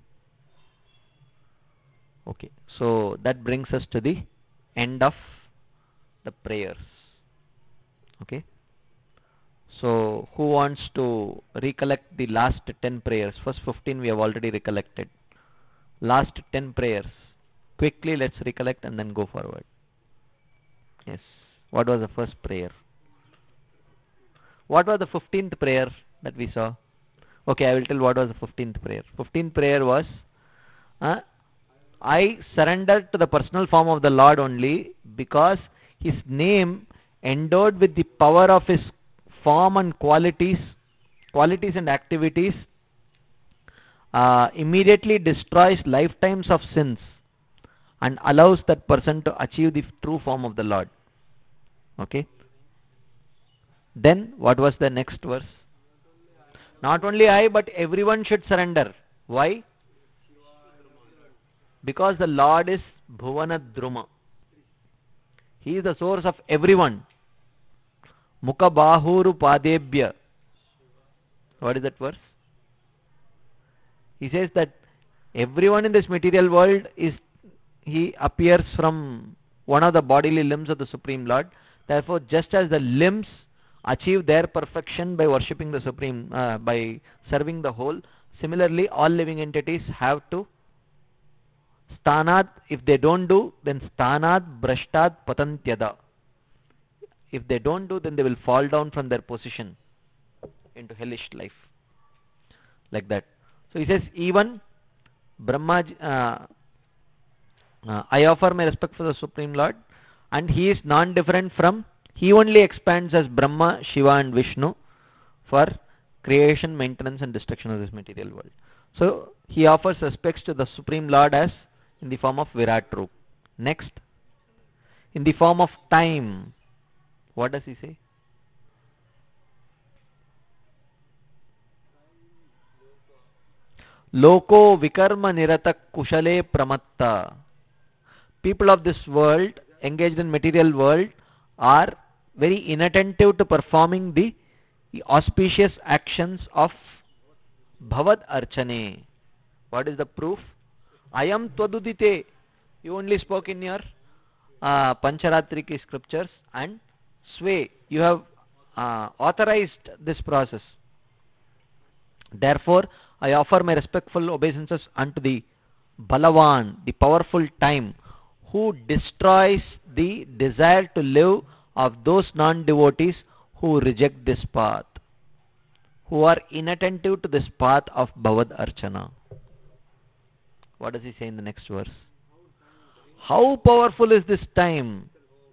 A: Okay. So, that brings us to the end of the prayers. Okay. So, who wants to recollect the last ten prayers? First fifteen we have already recollected. Last ten prayers. Quickly let's recollect and then go forward. Yes. What was the first prayer? What was the fifteenth prayer that we saw? Okay, I will tell what was the fifteenth prayer. fifteenth prayer was, uh, I surrendered to the personal form of the Lord only because his name endowed with the power of his form and qualities, qualities and activities, uh, immediately destroys lifetimes of sins and allows that person to achieve the true form of the Lord. Okay. Then what was the next verse? Not only I, but everyone should surrender. Why? Because the Lord is Bhuvana Druma. He is the source of everyone. Mukha Bahuru Padebhya. What is that verse? He says that everyone in this material world is, he appears from one of the bodily limbs of the Supreme Lord. Therefore, just as the limbs achieve their perfection by worshipping the Supreme, uh, by serving the whole, similarly all living entities have to Sthanat. If they don't do, then Sthanat Brashtat Patantyada. If they don't do, then they will fall down from their position. into hellish life, like that. So he says, even Brahma, uh, uh, I offer my respect for the Supreme Lord, and he is non-different from, he only expands as Brahma, Shiva and Vishnu for creation, maintenance and destruction of this material world. So he offers respects to the Supreme Lord as in the form of Virat Roop. Next, in the form of time, what does he say? Loko vikarma niratak kushale pramatta. People of this world, engaged in material world, are very inattentive to performing the, the auspicious actions of Bhavad Archane. What is the proof? Ayam Twadudite. You only spoke in your uh, Pancharatriki scriptures, and Sway, you have uh, authorized this process. Therefore, I offer my respectful obeisances unto the Balavan, the powerful time, who destroys the desire to live of those non-devotees who reject this path, who are inattentive to this path of Bhavad Archana. What does he say in the next verse? How powerful is this time?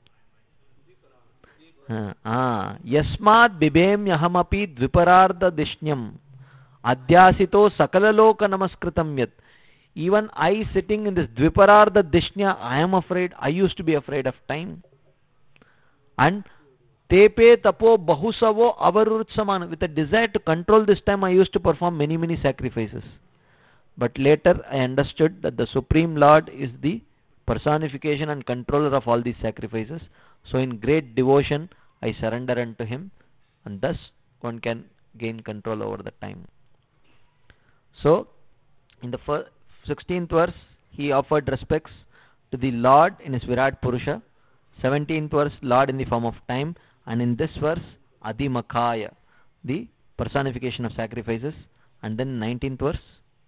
A: Ah, Yasmad bibemyahamapi dvipararda dishnyam adhyasito sakalaloka namaskritam yat. Even I, sitting in this dvipararda dishnya, I am afraid. I used to be afraid of time. And tepe tapo bahusavo avarurutsaman. With a desire to control this time, I used to perform many, many sacrifices. But later I understood that the Supreme Lord is the personification and controller of all these sacrifices. So in great devotion, I surrender unto him, and thus one can gain control over the time. So, in the first, sixteenth verse, he offered respects to the Lord in his Virat Purusha. seventeenth verse, Lord in the form of time. And in this verse, Adimakaya, the personification of sacrifices. And then nineteenth verse,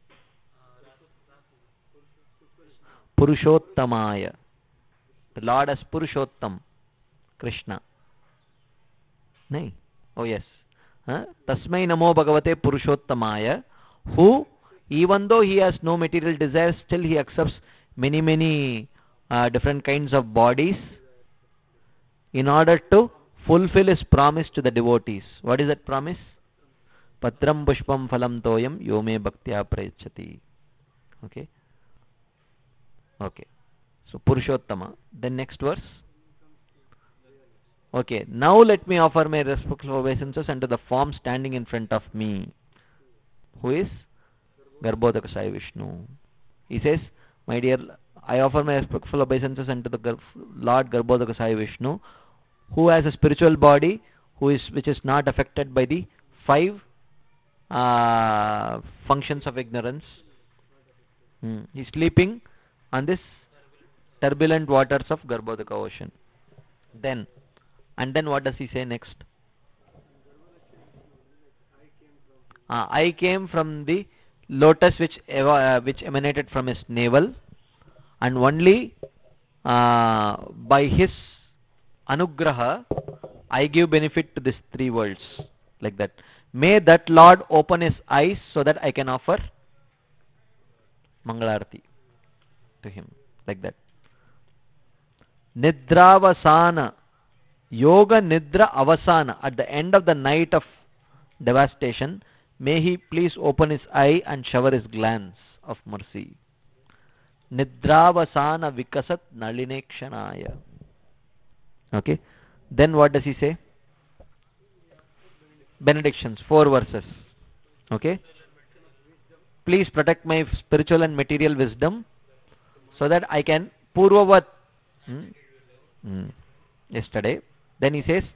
A: Purushottamaya, the Lord as Purushottam, Krishna. Nahi? Oh yes. Huh? Tasmai namo bhagavate Purushottamaya, who, even though he has no material desires, still he accepts many, many uh, different kinds of bodies in order to fulfill his promise to the devotees. What is that promise? Patram pushpam phalam toyam yome bhaktya prayachati. Okay. Okay. So Purushottama. Then next verse. Okay. Now let me offer my respectful obeisances unto the form standing in front of me, who is Garbhodaka Sai Vishnu. He says, my dear, I offer my respectful obeisances unto the Gar Lord Garbhodaka Sai Vishnu, who has a spiritual body, who is which is not affected by the five uh, functions of ignorance. Hmm. He is sleeping on this turbulent waters of Garbhodaka ocean. Then, and then what does he say next? Uh, I came from the lotus which uh, which emanated from his navel, and only uh, by his anugraha I give benefit to these three worlds, like that. May that Lord open his eyes so that I can offer Mangalarti to him, like that. Nidravasana, Yoga Nidra Avasana, at the end of the night of devastation, may he please open his eye and shower his glance of mercy. Nidravasana vikasat nalinekshanaya. Okay. Then what does he say? Benedictions, four verses. Okay. Please protect my spiritual and material wisdom so that I can purvavat. Hmm? Hmm. Yesterday. Then he says,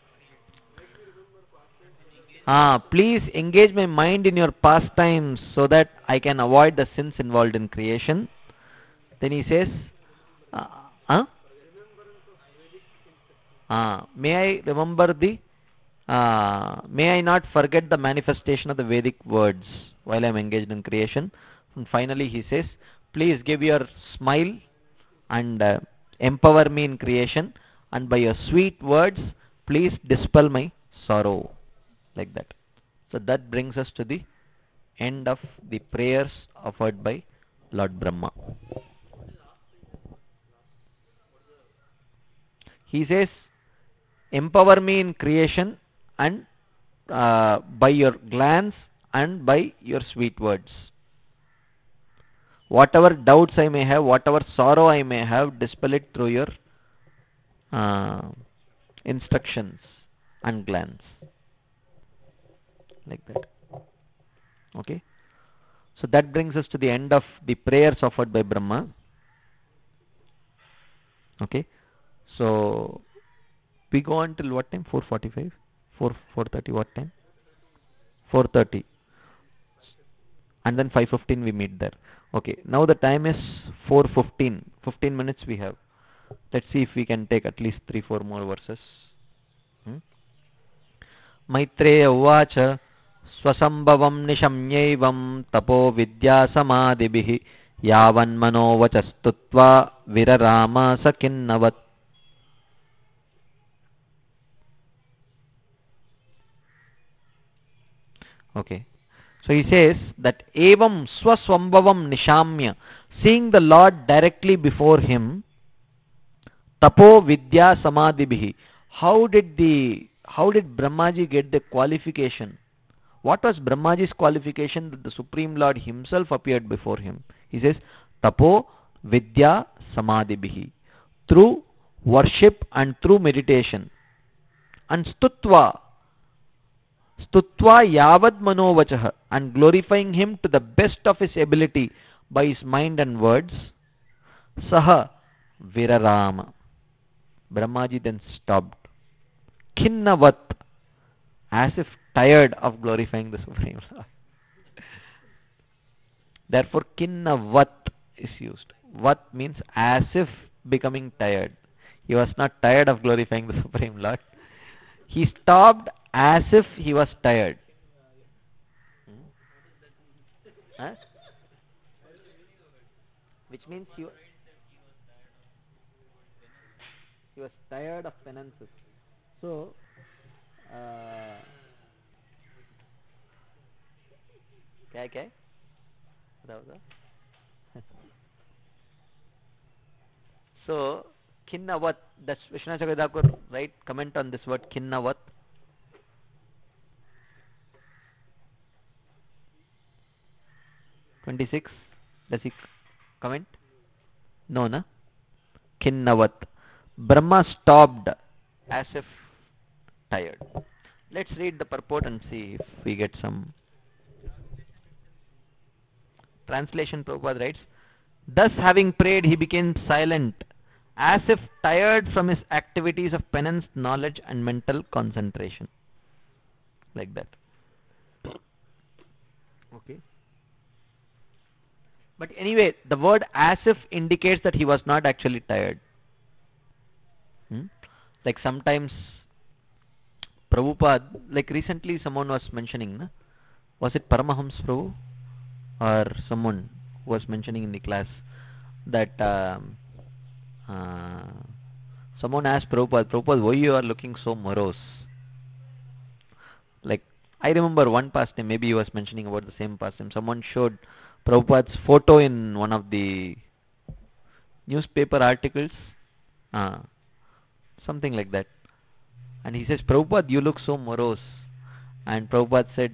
A: ah, please engage my mind in your pastimes so that I can avoid the sins involved in creation. Then he says, uh, huh? Ah, may I remember the, uh, may I not forget the manifestation of the Vedic words while I am engaged in creation. And finally he says, please give your smile and uh, empower me in creation, and by your sweet words, please dispel my sorrow. Like that. So that brings us to the end of the prayers offered by Lord Brahma. He says, empower me in creation and uh, by your glance and by your sweet words. Whatever doubts I may have, whatever sorrow I may have, dispel it through your uh, instructions and glance. Like that. Okay. So that brings us to the end of the prayers offered by Brahma. Okay. So we go on till what time? four forty-five? four, four thirty, what time? four thirty. And then five fifteen we meet there. Okay. Now the time is four fifteen. fifteen minutes we have. Let's see if we can take at least three, four more verses. Hmm? Maitreya uvacha swasambhavam nishamyaivam tapo vidyasamadibhihi yavanmanovachastutva virarama sakinnavat. Okay. So he says that evam swasambhavam nishamya, seeing the Lord directly before him, tapo vidya samadibhihi. How did the how did Brahmaji get the qualification? What was Brahmaji's qualification that the Supreme Lord himself appeared before him? He says, tapo vidya samadibhihi. Through worship and through meditation. And stutva. Stutva yavad manovachaha. And glorifying him to the best of his ability by his mind and words. Saha virarama. Brahmaji then stopped. Kinnavat. As if tired of glorifying the Supreme Lord. Therefore, kinnavat is used. Vat means as if becoming tired. He was not tired of glorifying the Supreme Lord. He stopped as if he was tired. Hmm? Huh? Which means he, he was tired of penances. So, uh, क्या है क्या है बताओ बताओ. So kinnavat, that's Vishwanath Chakravarti right? Comment on this word kinnavat. twenty-six. Does he comment? No, na? Kinnavat. Brahma stopped as if tired. Let's read the purport and see if we get some translation. Prabhupada writes, thus having prayed he became silent, as if tired from his activities of penance, knowledge and mental concentration. Like that. Okay. But anyway, the word as if indicates that he was not actually tired. Hmm? Like sometimes Prabhupada, like recently someone was mentioning, na? Was it Paramahams Prabhu? Or someone who was mentioning in the class that um, uh, someone asked Prabhupada, Prabhupada, why you are looking so morose? Like, I remember one pastime, maybe he was mentioning about the same pastime. Someone showed Prabhupada's photo in one of the newspaper articles, uh, something like that. And he says, Prabhupada, you look so morose. And Prabhupada said,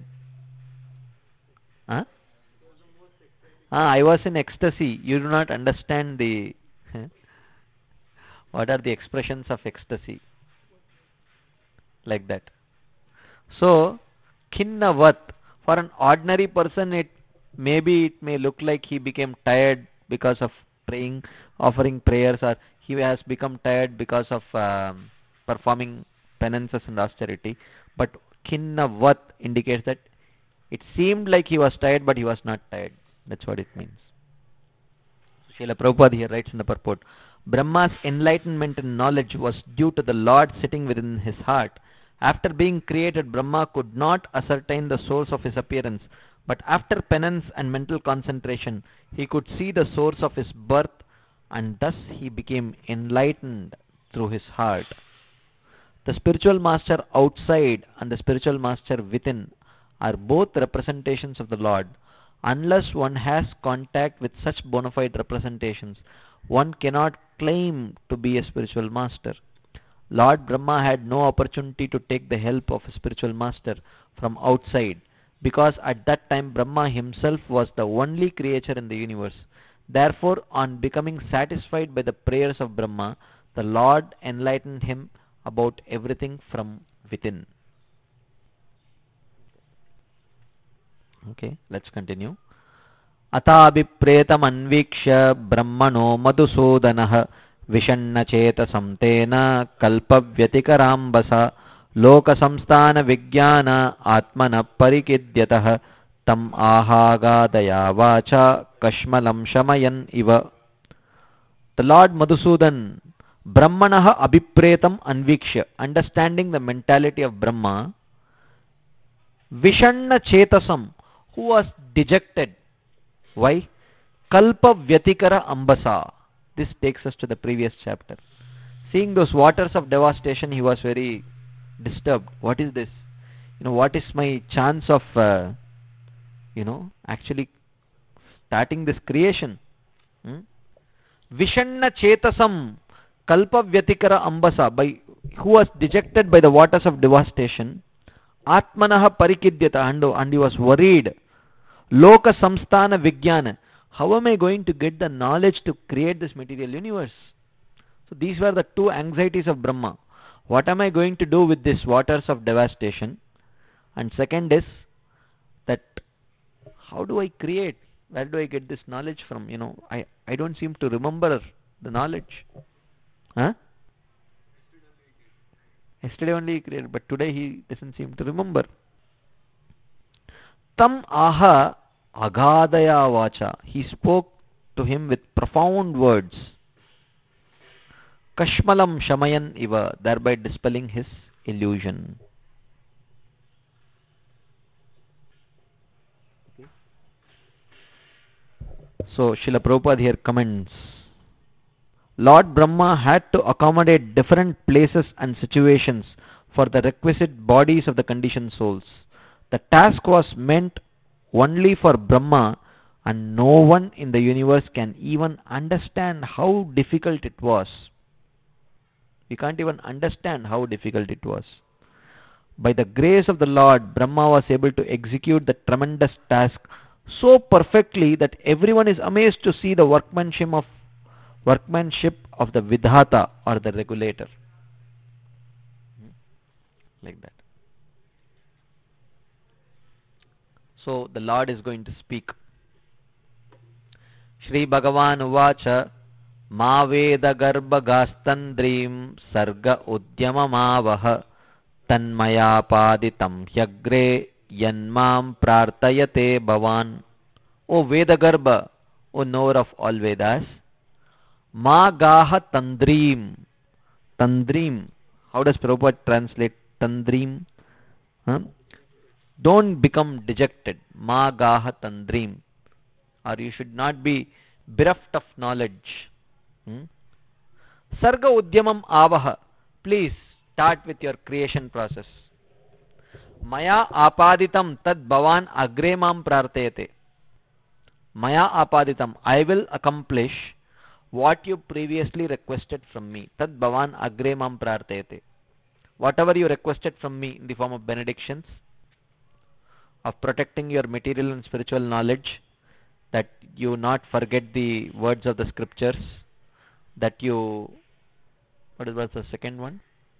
A: huh? Ah, I was in ecstasy. You do not understand the what are the expressions of ecstasy. Like that. So, kinnavat, for an ordinary person, it maybe it may look like he became tired because of praying, offering prayers, or he has become tired because of um, performing penances and austerity. But kinnavat indicates that it seemed like he was tired, but he was not tired. That's what it means. Srila Prabhupada here writes in the purport, Brahma's enlightenment and knowledge was due to the Lord sitting within his heart. After being created, Brahma could not ascertain the source of his appearance, but after penance and mental concentration, he could see the source of his birth, and thus he became enlightened through his heart. The spiritual master outside and the spiritual master within are both representations of the Lord. Unless one has contact with such bona fide representations, one cannot claim to be a spiritual master. Lord Brahma had no opportunity to take the help of a spiritual master from outside, because at that time Brahma himself was the only creature in the universe. Therefore, on becoming satisfied by the prayers of Brahma, the Lord enlightened him about everything from within. Okay, let's continue. अताभिप्रेतम् अन्वीक्ष्य ब्रह्मणो मधुसूदनः विषण्णचेतसं तेन कल्पव्यतिकराम्बसा लोकसंस्थानविज्ञान आत्मनः परिकिद्यतः तम् आहागादया वाचा कश्मलं शमयन् इव. The Lord Madhusudan, Brahmanaha abhipretam anvikshya, understanding the mentality of Brahma, Vishanna Chetasam, who was dejected. Why? Kalpa Vyatikara Ambasa. This takes us to the previous chapter. Seeing those waters of devastation, he was very disturbed. What is this? You know, what is my chance of, uh, you know, actually starting this creation? Hmm? Vishanna Chetasam Kalpa Vyatikara Ambasa, by who was dejected by the waters of devastation. Atmanaha Parikidyata, and, and he was worried. Loka Samsthana Vijnana, how am I going to get the knowledge to create this material universe? So these were the two anxieties of Brahma. What am I going to do with these waters of devastation? And second is that how do I create? Where do I get this knowledge from? You know, I, I don't seem to remember the knowledge. Huh? Yesterday only he created, but today he doesn't seem to remember. Tam aha agadaya vacha. He spoke to him with profound words. Kashmalam shamayan iva, thereby dispelling his illusion. So Srila Prabhupada here comments, Lord Brahma had to accommodate different places and situations for the requisite bodies of the conditioned souls. The task was meant only for Brahma, and no one in the universe can even understand how difficult it was. We can't even understand how difficult it was. By the grace of the Lord, Brahma was able to execute the tremendous task so perfectly that everyone is amazed to see the workmanship of workmanship of the Vidhata, or the regulator. Like that. So the Lord is going to speak. Shri Bhagavan Uvacha Ma Veda Garbha Gastandrim Sarga Udyamamavaha Tanmaya Paditam Hyagre Yanmam Prartayate Bhavan. O Veda Garbha, O knower of all Vedas, Ma Gaha Tandrim. Tandrim. How does Prabhupada translate Tandrim? Huh? Don't become dejected. Ma Gaha Tandrim. Or you should not be bereft of knowledge. Hmm? Sarga Udyamam Avaha. Please start with your creation process. Maya Apaditam Tad Bhavan Agre Mam Prartayate. Maya Apaditam. I will accomplish what you previously requested from me. Tad Bhavan Agre Mam Prartayate. Whatever you requested from me in the form of benedictions, of protecting your material and spiritual knowledge, that you not forget the words of the scriptures, that you, what was the second one?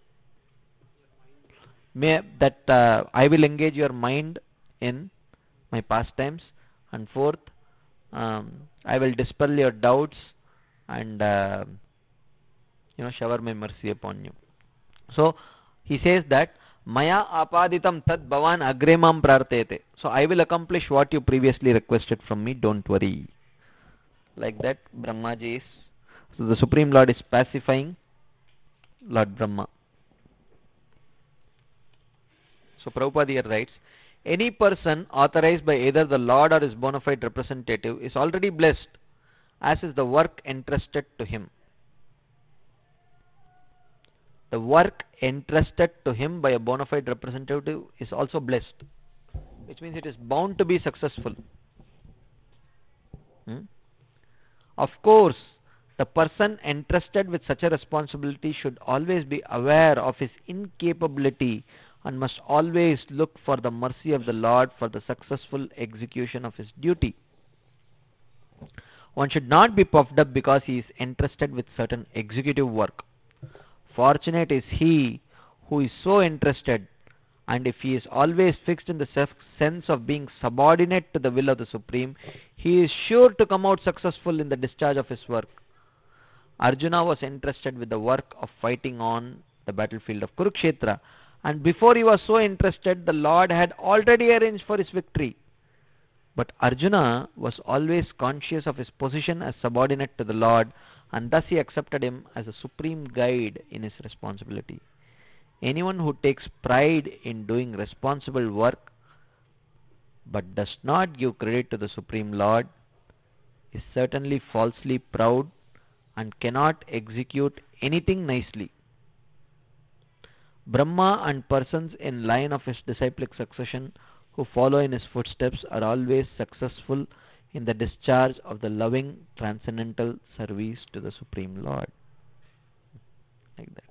A: May, that uh, I will engage your mind in my pastimes, and fourth, um, I will dispel your doubts and uh, you know, shower my mercy upon you. So he says that Maya apaditam tad bhavan agremam prartete. So I will accomplish what you previously requested from me, don't worry. Like that, Brahmaji is, so the Supreme Lord is pacifying Lord Brahma. So Prabhupada here writes, any person authorized by either the Lord or his bona fide representative is already blessed, as is the work entrusted to him. The work entrusted to him by a bona fide representative is also blessed. which means it is bound to be successful. Hmm? Of course, the person entrusted with such a responsibility should always be aware of his incapability and must always look for the mercy of the Lord for the successful execution of his duty. One should not be puffed up because he is entrusted with certain executive work. Fortunate is he who is so entrusted, and if he is always fixed in the sense of being subordinate to the will of the Supreme, he is sure to come out successful in the discharge of his work. Arjuna was entrusted with the work of fighting on the battlefield of Kurukshetra, and before he was so entrusted, the Lord had already arranged for his victory. But Arjuna was always conscious of his position as subordinate to the Lord, and thus he accepted him as a supreme guide in his responsibility. Anyone who takes pride in doing responsible work but does not give credit to the Supreme Lord is certainly falsely proud and cannot execute anything nicely. Brahma and persons in line of his disciplic succession who follow in his footsteps are always successful in the discharge of the loving transcendental service to the Supreme Lord. Like that.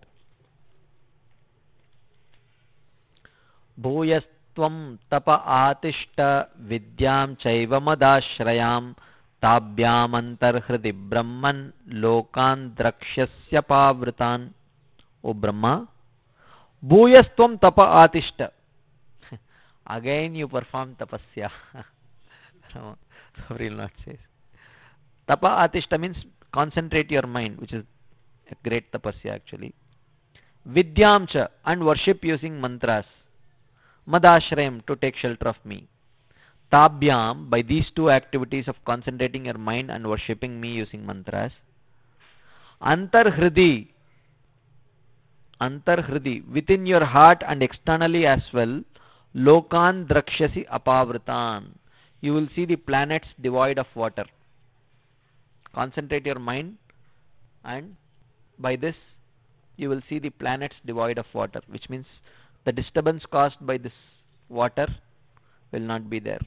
A: Bhuyastvam tapa atishta vidyam chaiva madashrayam tabhyam antarhridi brahman lokan drakshasya pavritan. O Brahma, bhuyastvam tapa atishta. Again you perform tapasya. Sorry, will not say. Tapa atishta means concentrate your mind, which is a great tapasya actually. Vidyam cha, and worship using mantras. Madashrayam, to take shelter of me. Tabhyam, by these two activities of concentrating your mind and worshipping me using mantras. Antarhridi, Antarhridi, within your heart and externally as well. Lokan drakshasi apavritan, you will see the planets devoid of water. Concentrate your mind, and by this you will see the planets devoid of water, which means the disturbance caused by this water will not be there.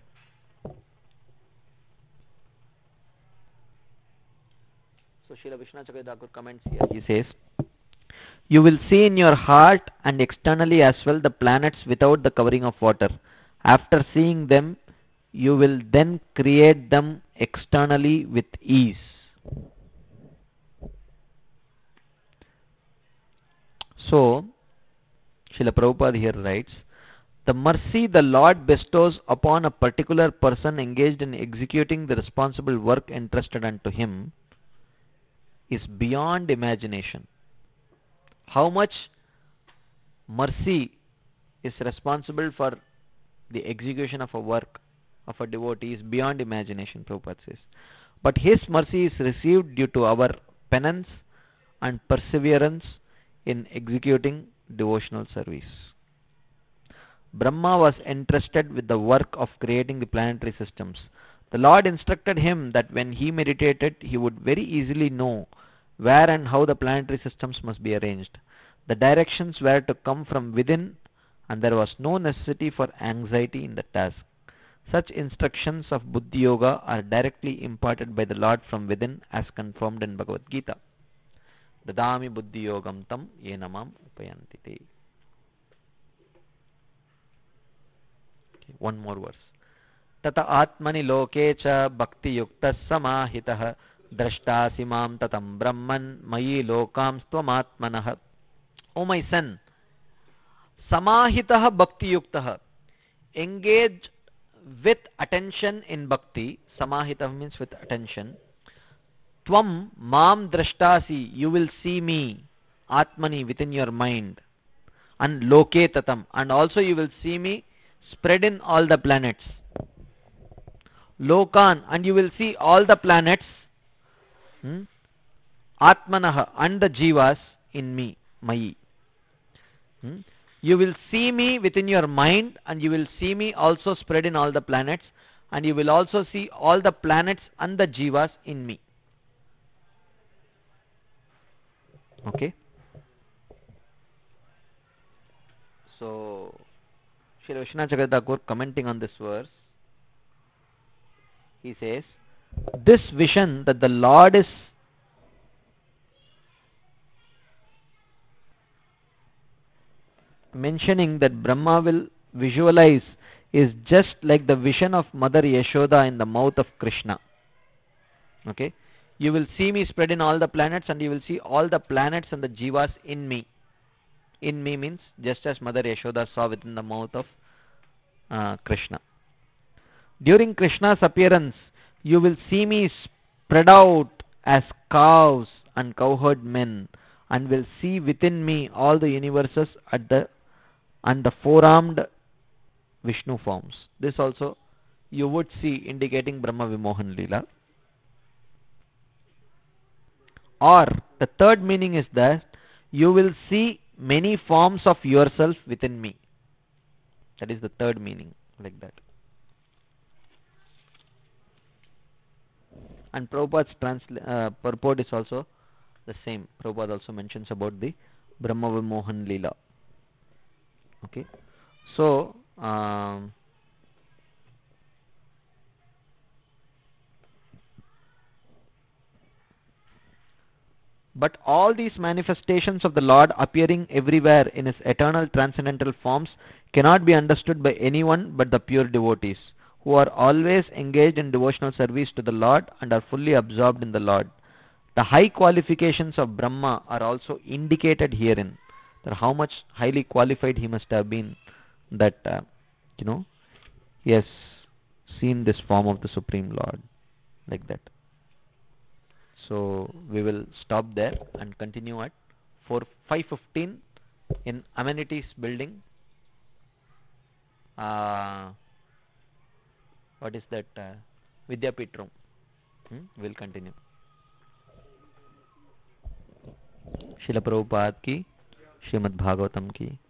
A: So Srila Vishwanath Chakravarti Thakur comments here. He says, you will see in your heart and externally as well the planets without the covering of water. After seeing them, you will then create them externally with ease. So, Srila Prabhupada here writes, the mercy the Lord bestows upon a particular person engaged in executing the responsible work entrusted unto him is beyond imagination. How much mercy is responsible for the execution of a work of a devotee is beyond imagination, Prabhupada says. But his mercy is received due to our penance and perseverance in executing devotional service. Brahma was entrusted with the work of creating the planetary systems. The Lord instructed him that when he meditated, he would very easily know where and how the planetary systems must be arranged. The directions were to come from within, and there was no necessity for anxiety in the task. Such instructions of Buddhi Yoga are directly imparted by the Lord from within, as confirmed in Bhagavad Gita. Dadami Buddhi Yogam tam yenamam upayanti te. One more verse. Tata atmani loke cha bhakti yuktas samahitah drashtasi mam tatam brahman mayi lokam stvam atmanah. O my son, samahitah bhakti yuktah, engage with attention in bhakti. Samahitah means with attention. Tvam mam drashtasi, you will see me. Atmani, within your mind. And loke tatam, and also you will see me spread in all the planets. Lokan, and you will see all the planets. Hmm? Atmanah, and the jivas in me, mayi. Hmm? You will see me within your mind, and you will see me also spread in all the planets, and you will also see all the planets and the jivas in me. Okay? So, Srila Vishwanath Chakravarti Thakur, commenting on this verse, he says, this vision that the Lord is mentioning that Brahma will visualize is just like the vision of Mother Yashoda in the mouth of Krishna. Okay, you will see me spread in all the planets, and you will see all the planets and the jivas in me. In me means just as Mother Yashoda saw within the mouth of uh, Krishna. During Krishna's appearance, you will see me spread out as cows and cowherd men, and will see within me all the universes at the and the four-armed Vishnu forms. This also you would see, indicating Brahma Vimohan Leela. Or the third meaning is that you will see many forms of yourself within me. That is the third meaning, like that. And Prabhupada's transla uh, purport is also the same. Prabhupada also mentions about the Brahma Vimohan Leela. Okay, so um, but all these manifestations of the Lord appearing everywhere in his eternal transcendental forms cannot be understood by anyone but the pure devotees, who are always engaged in devotional service to the Lord and are fully absorbed in the Lord. The high qualifications of Brahma are also indicated herein, that how much highly qualified he must have been, that uh, you know he has seen this form of the Supreme Lord, like that. So we will stop there and continue at five fifteen in amenities building. Uh, what is that? Uh, Vidyapit room. Hmm? We'll continue. Srila Prabhupada ki, Srimad Bhagavatam ki.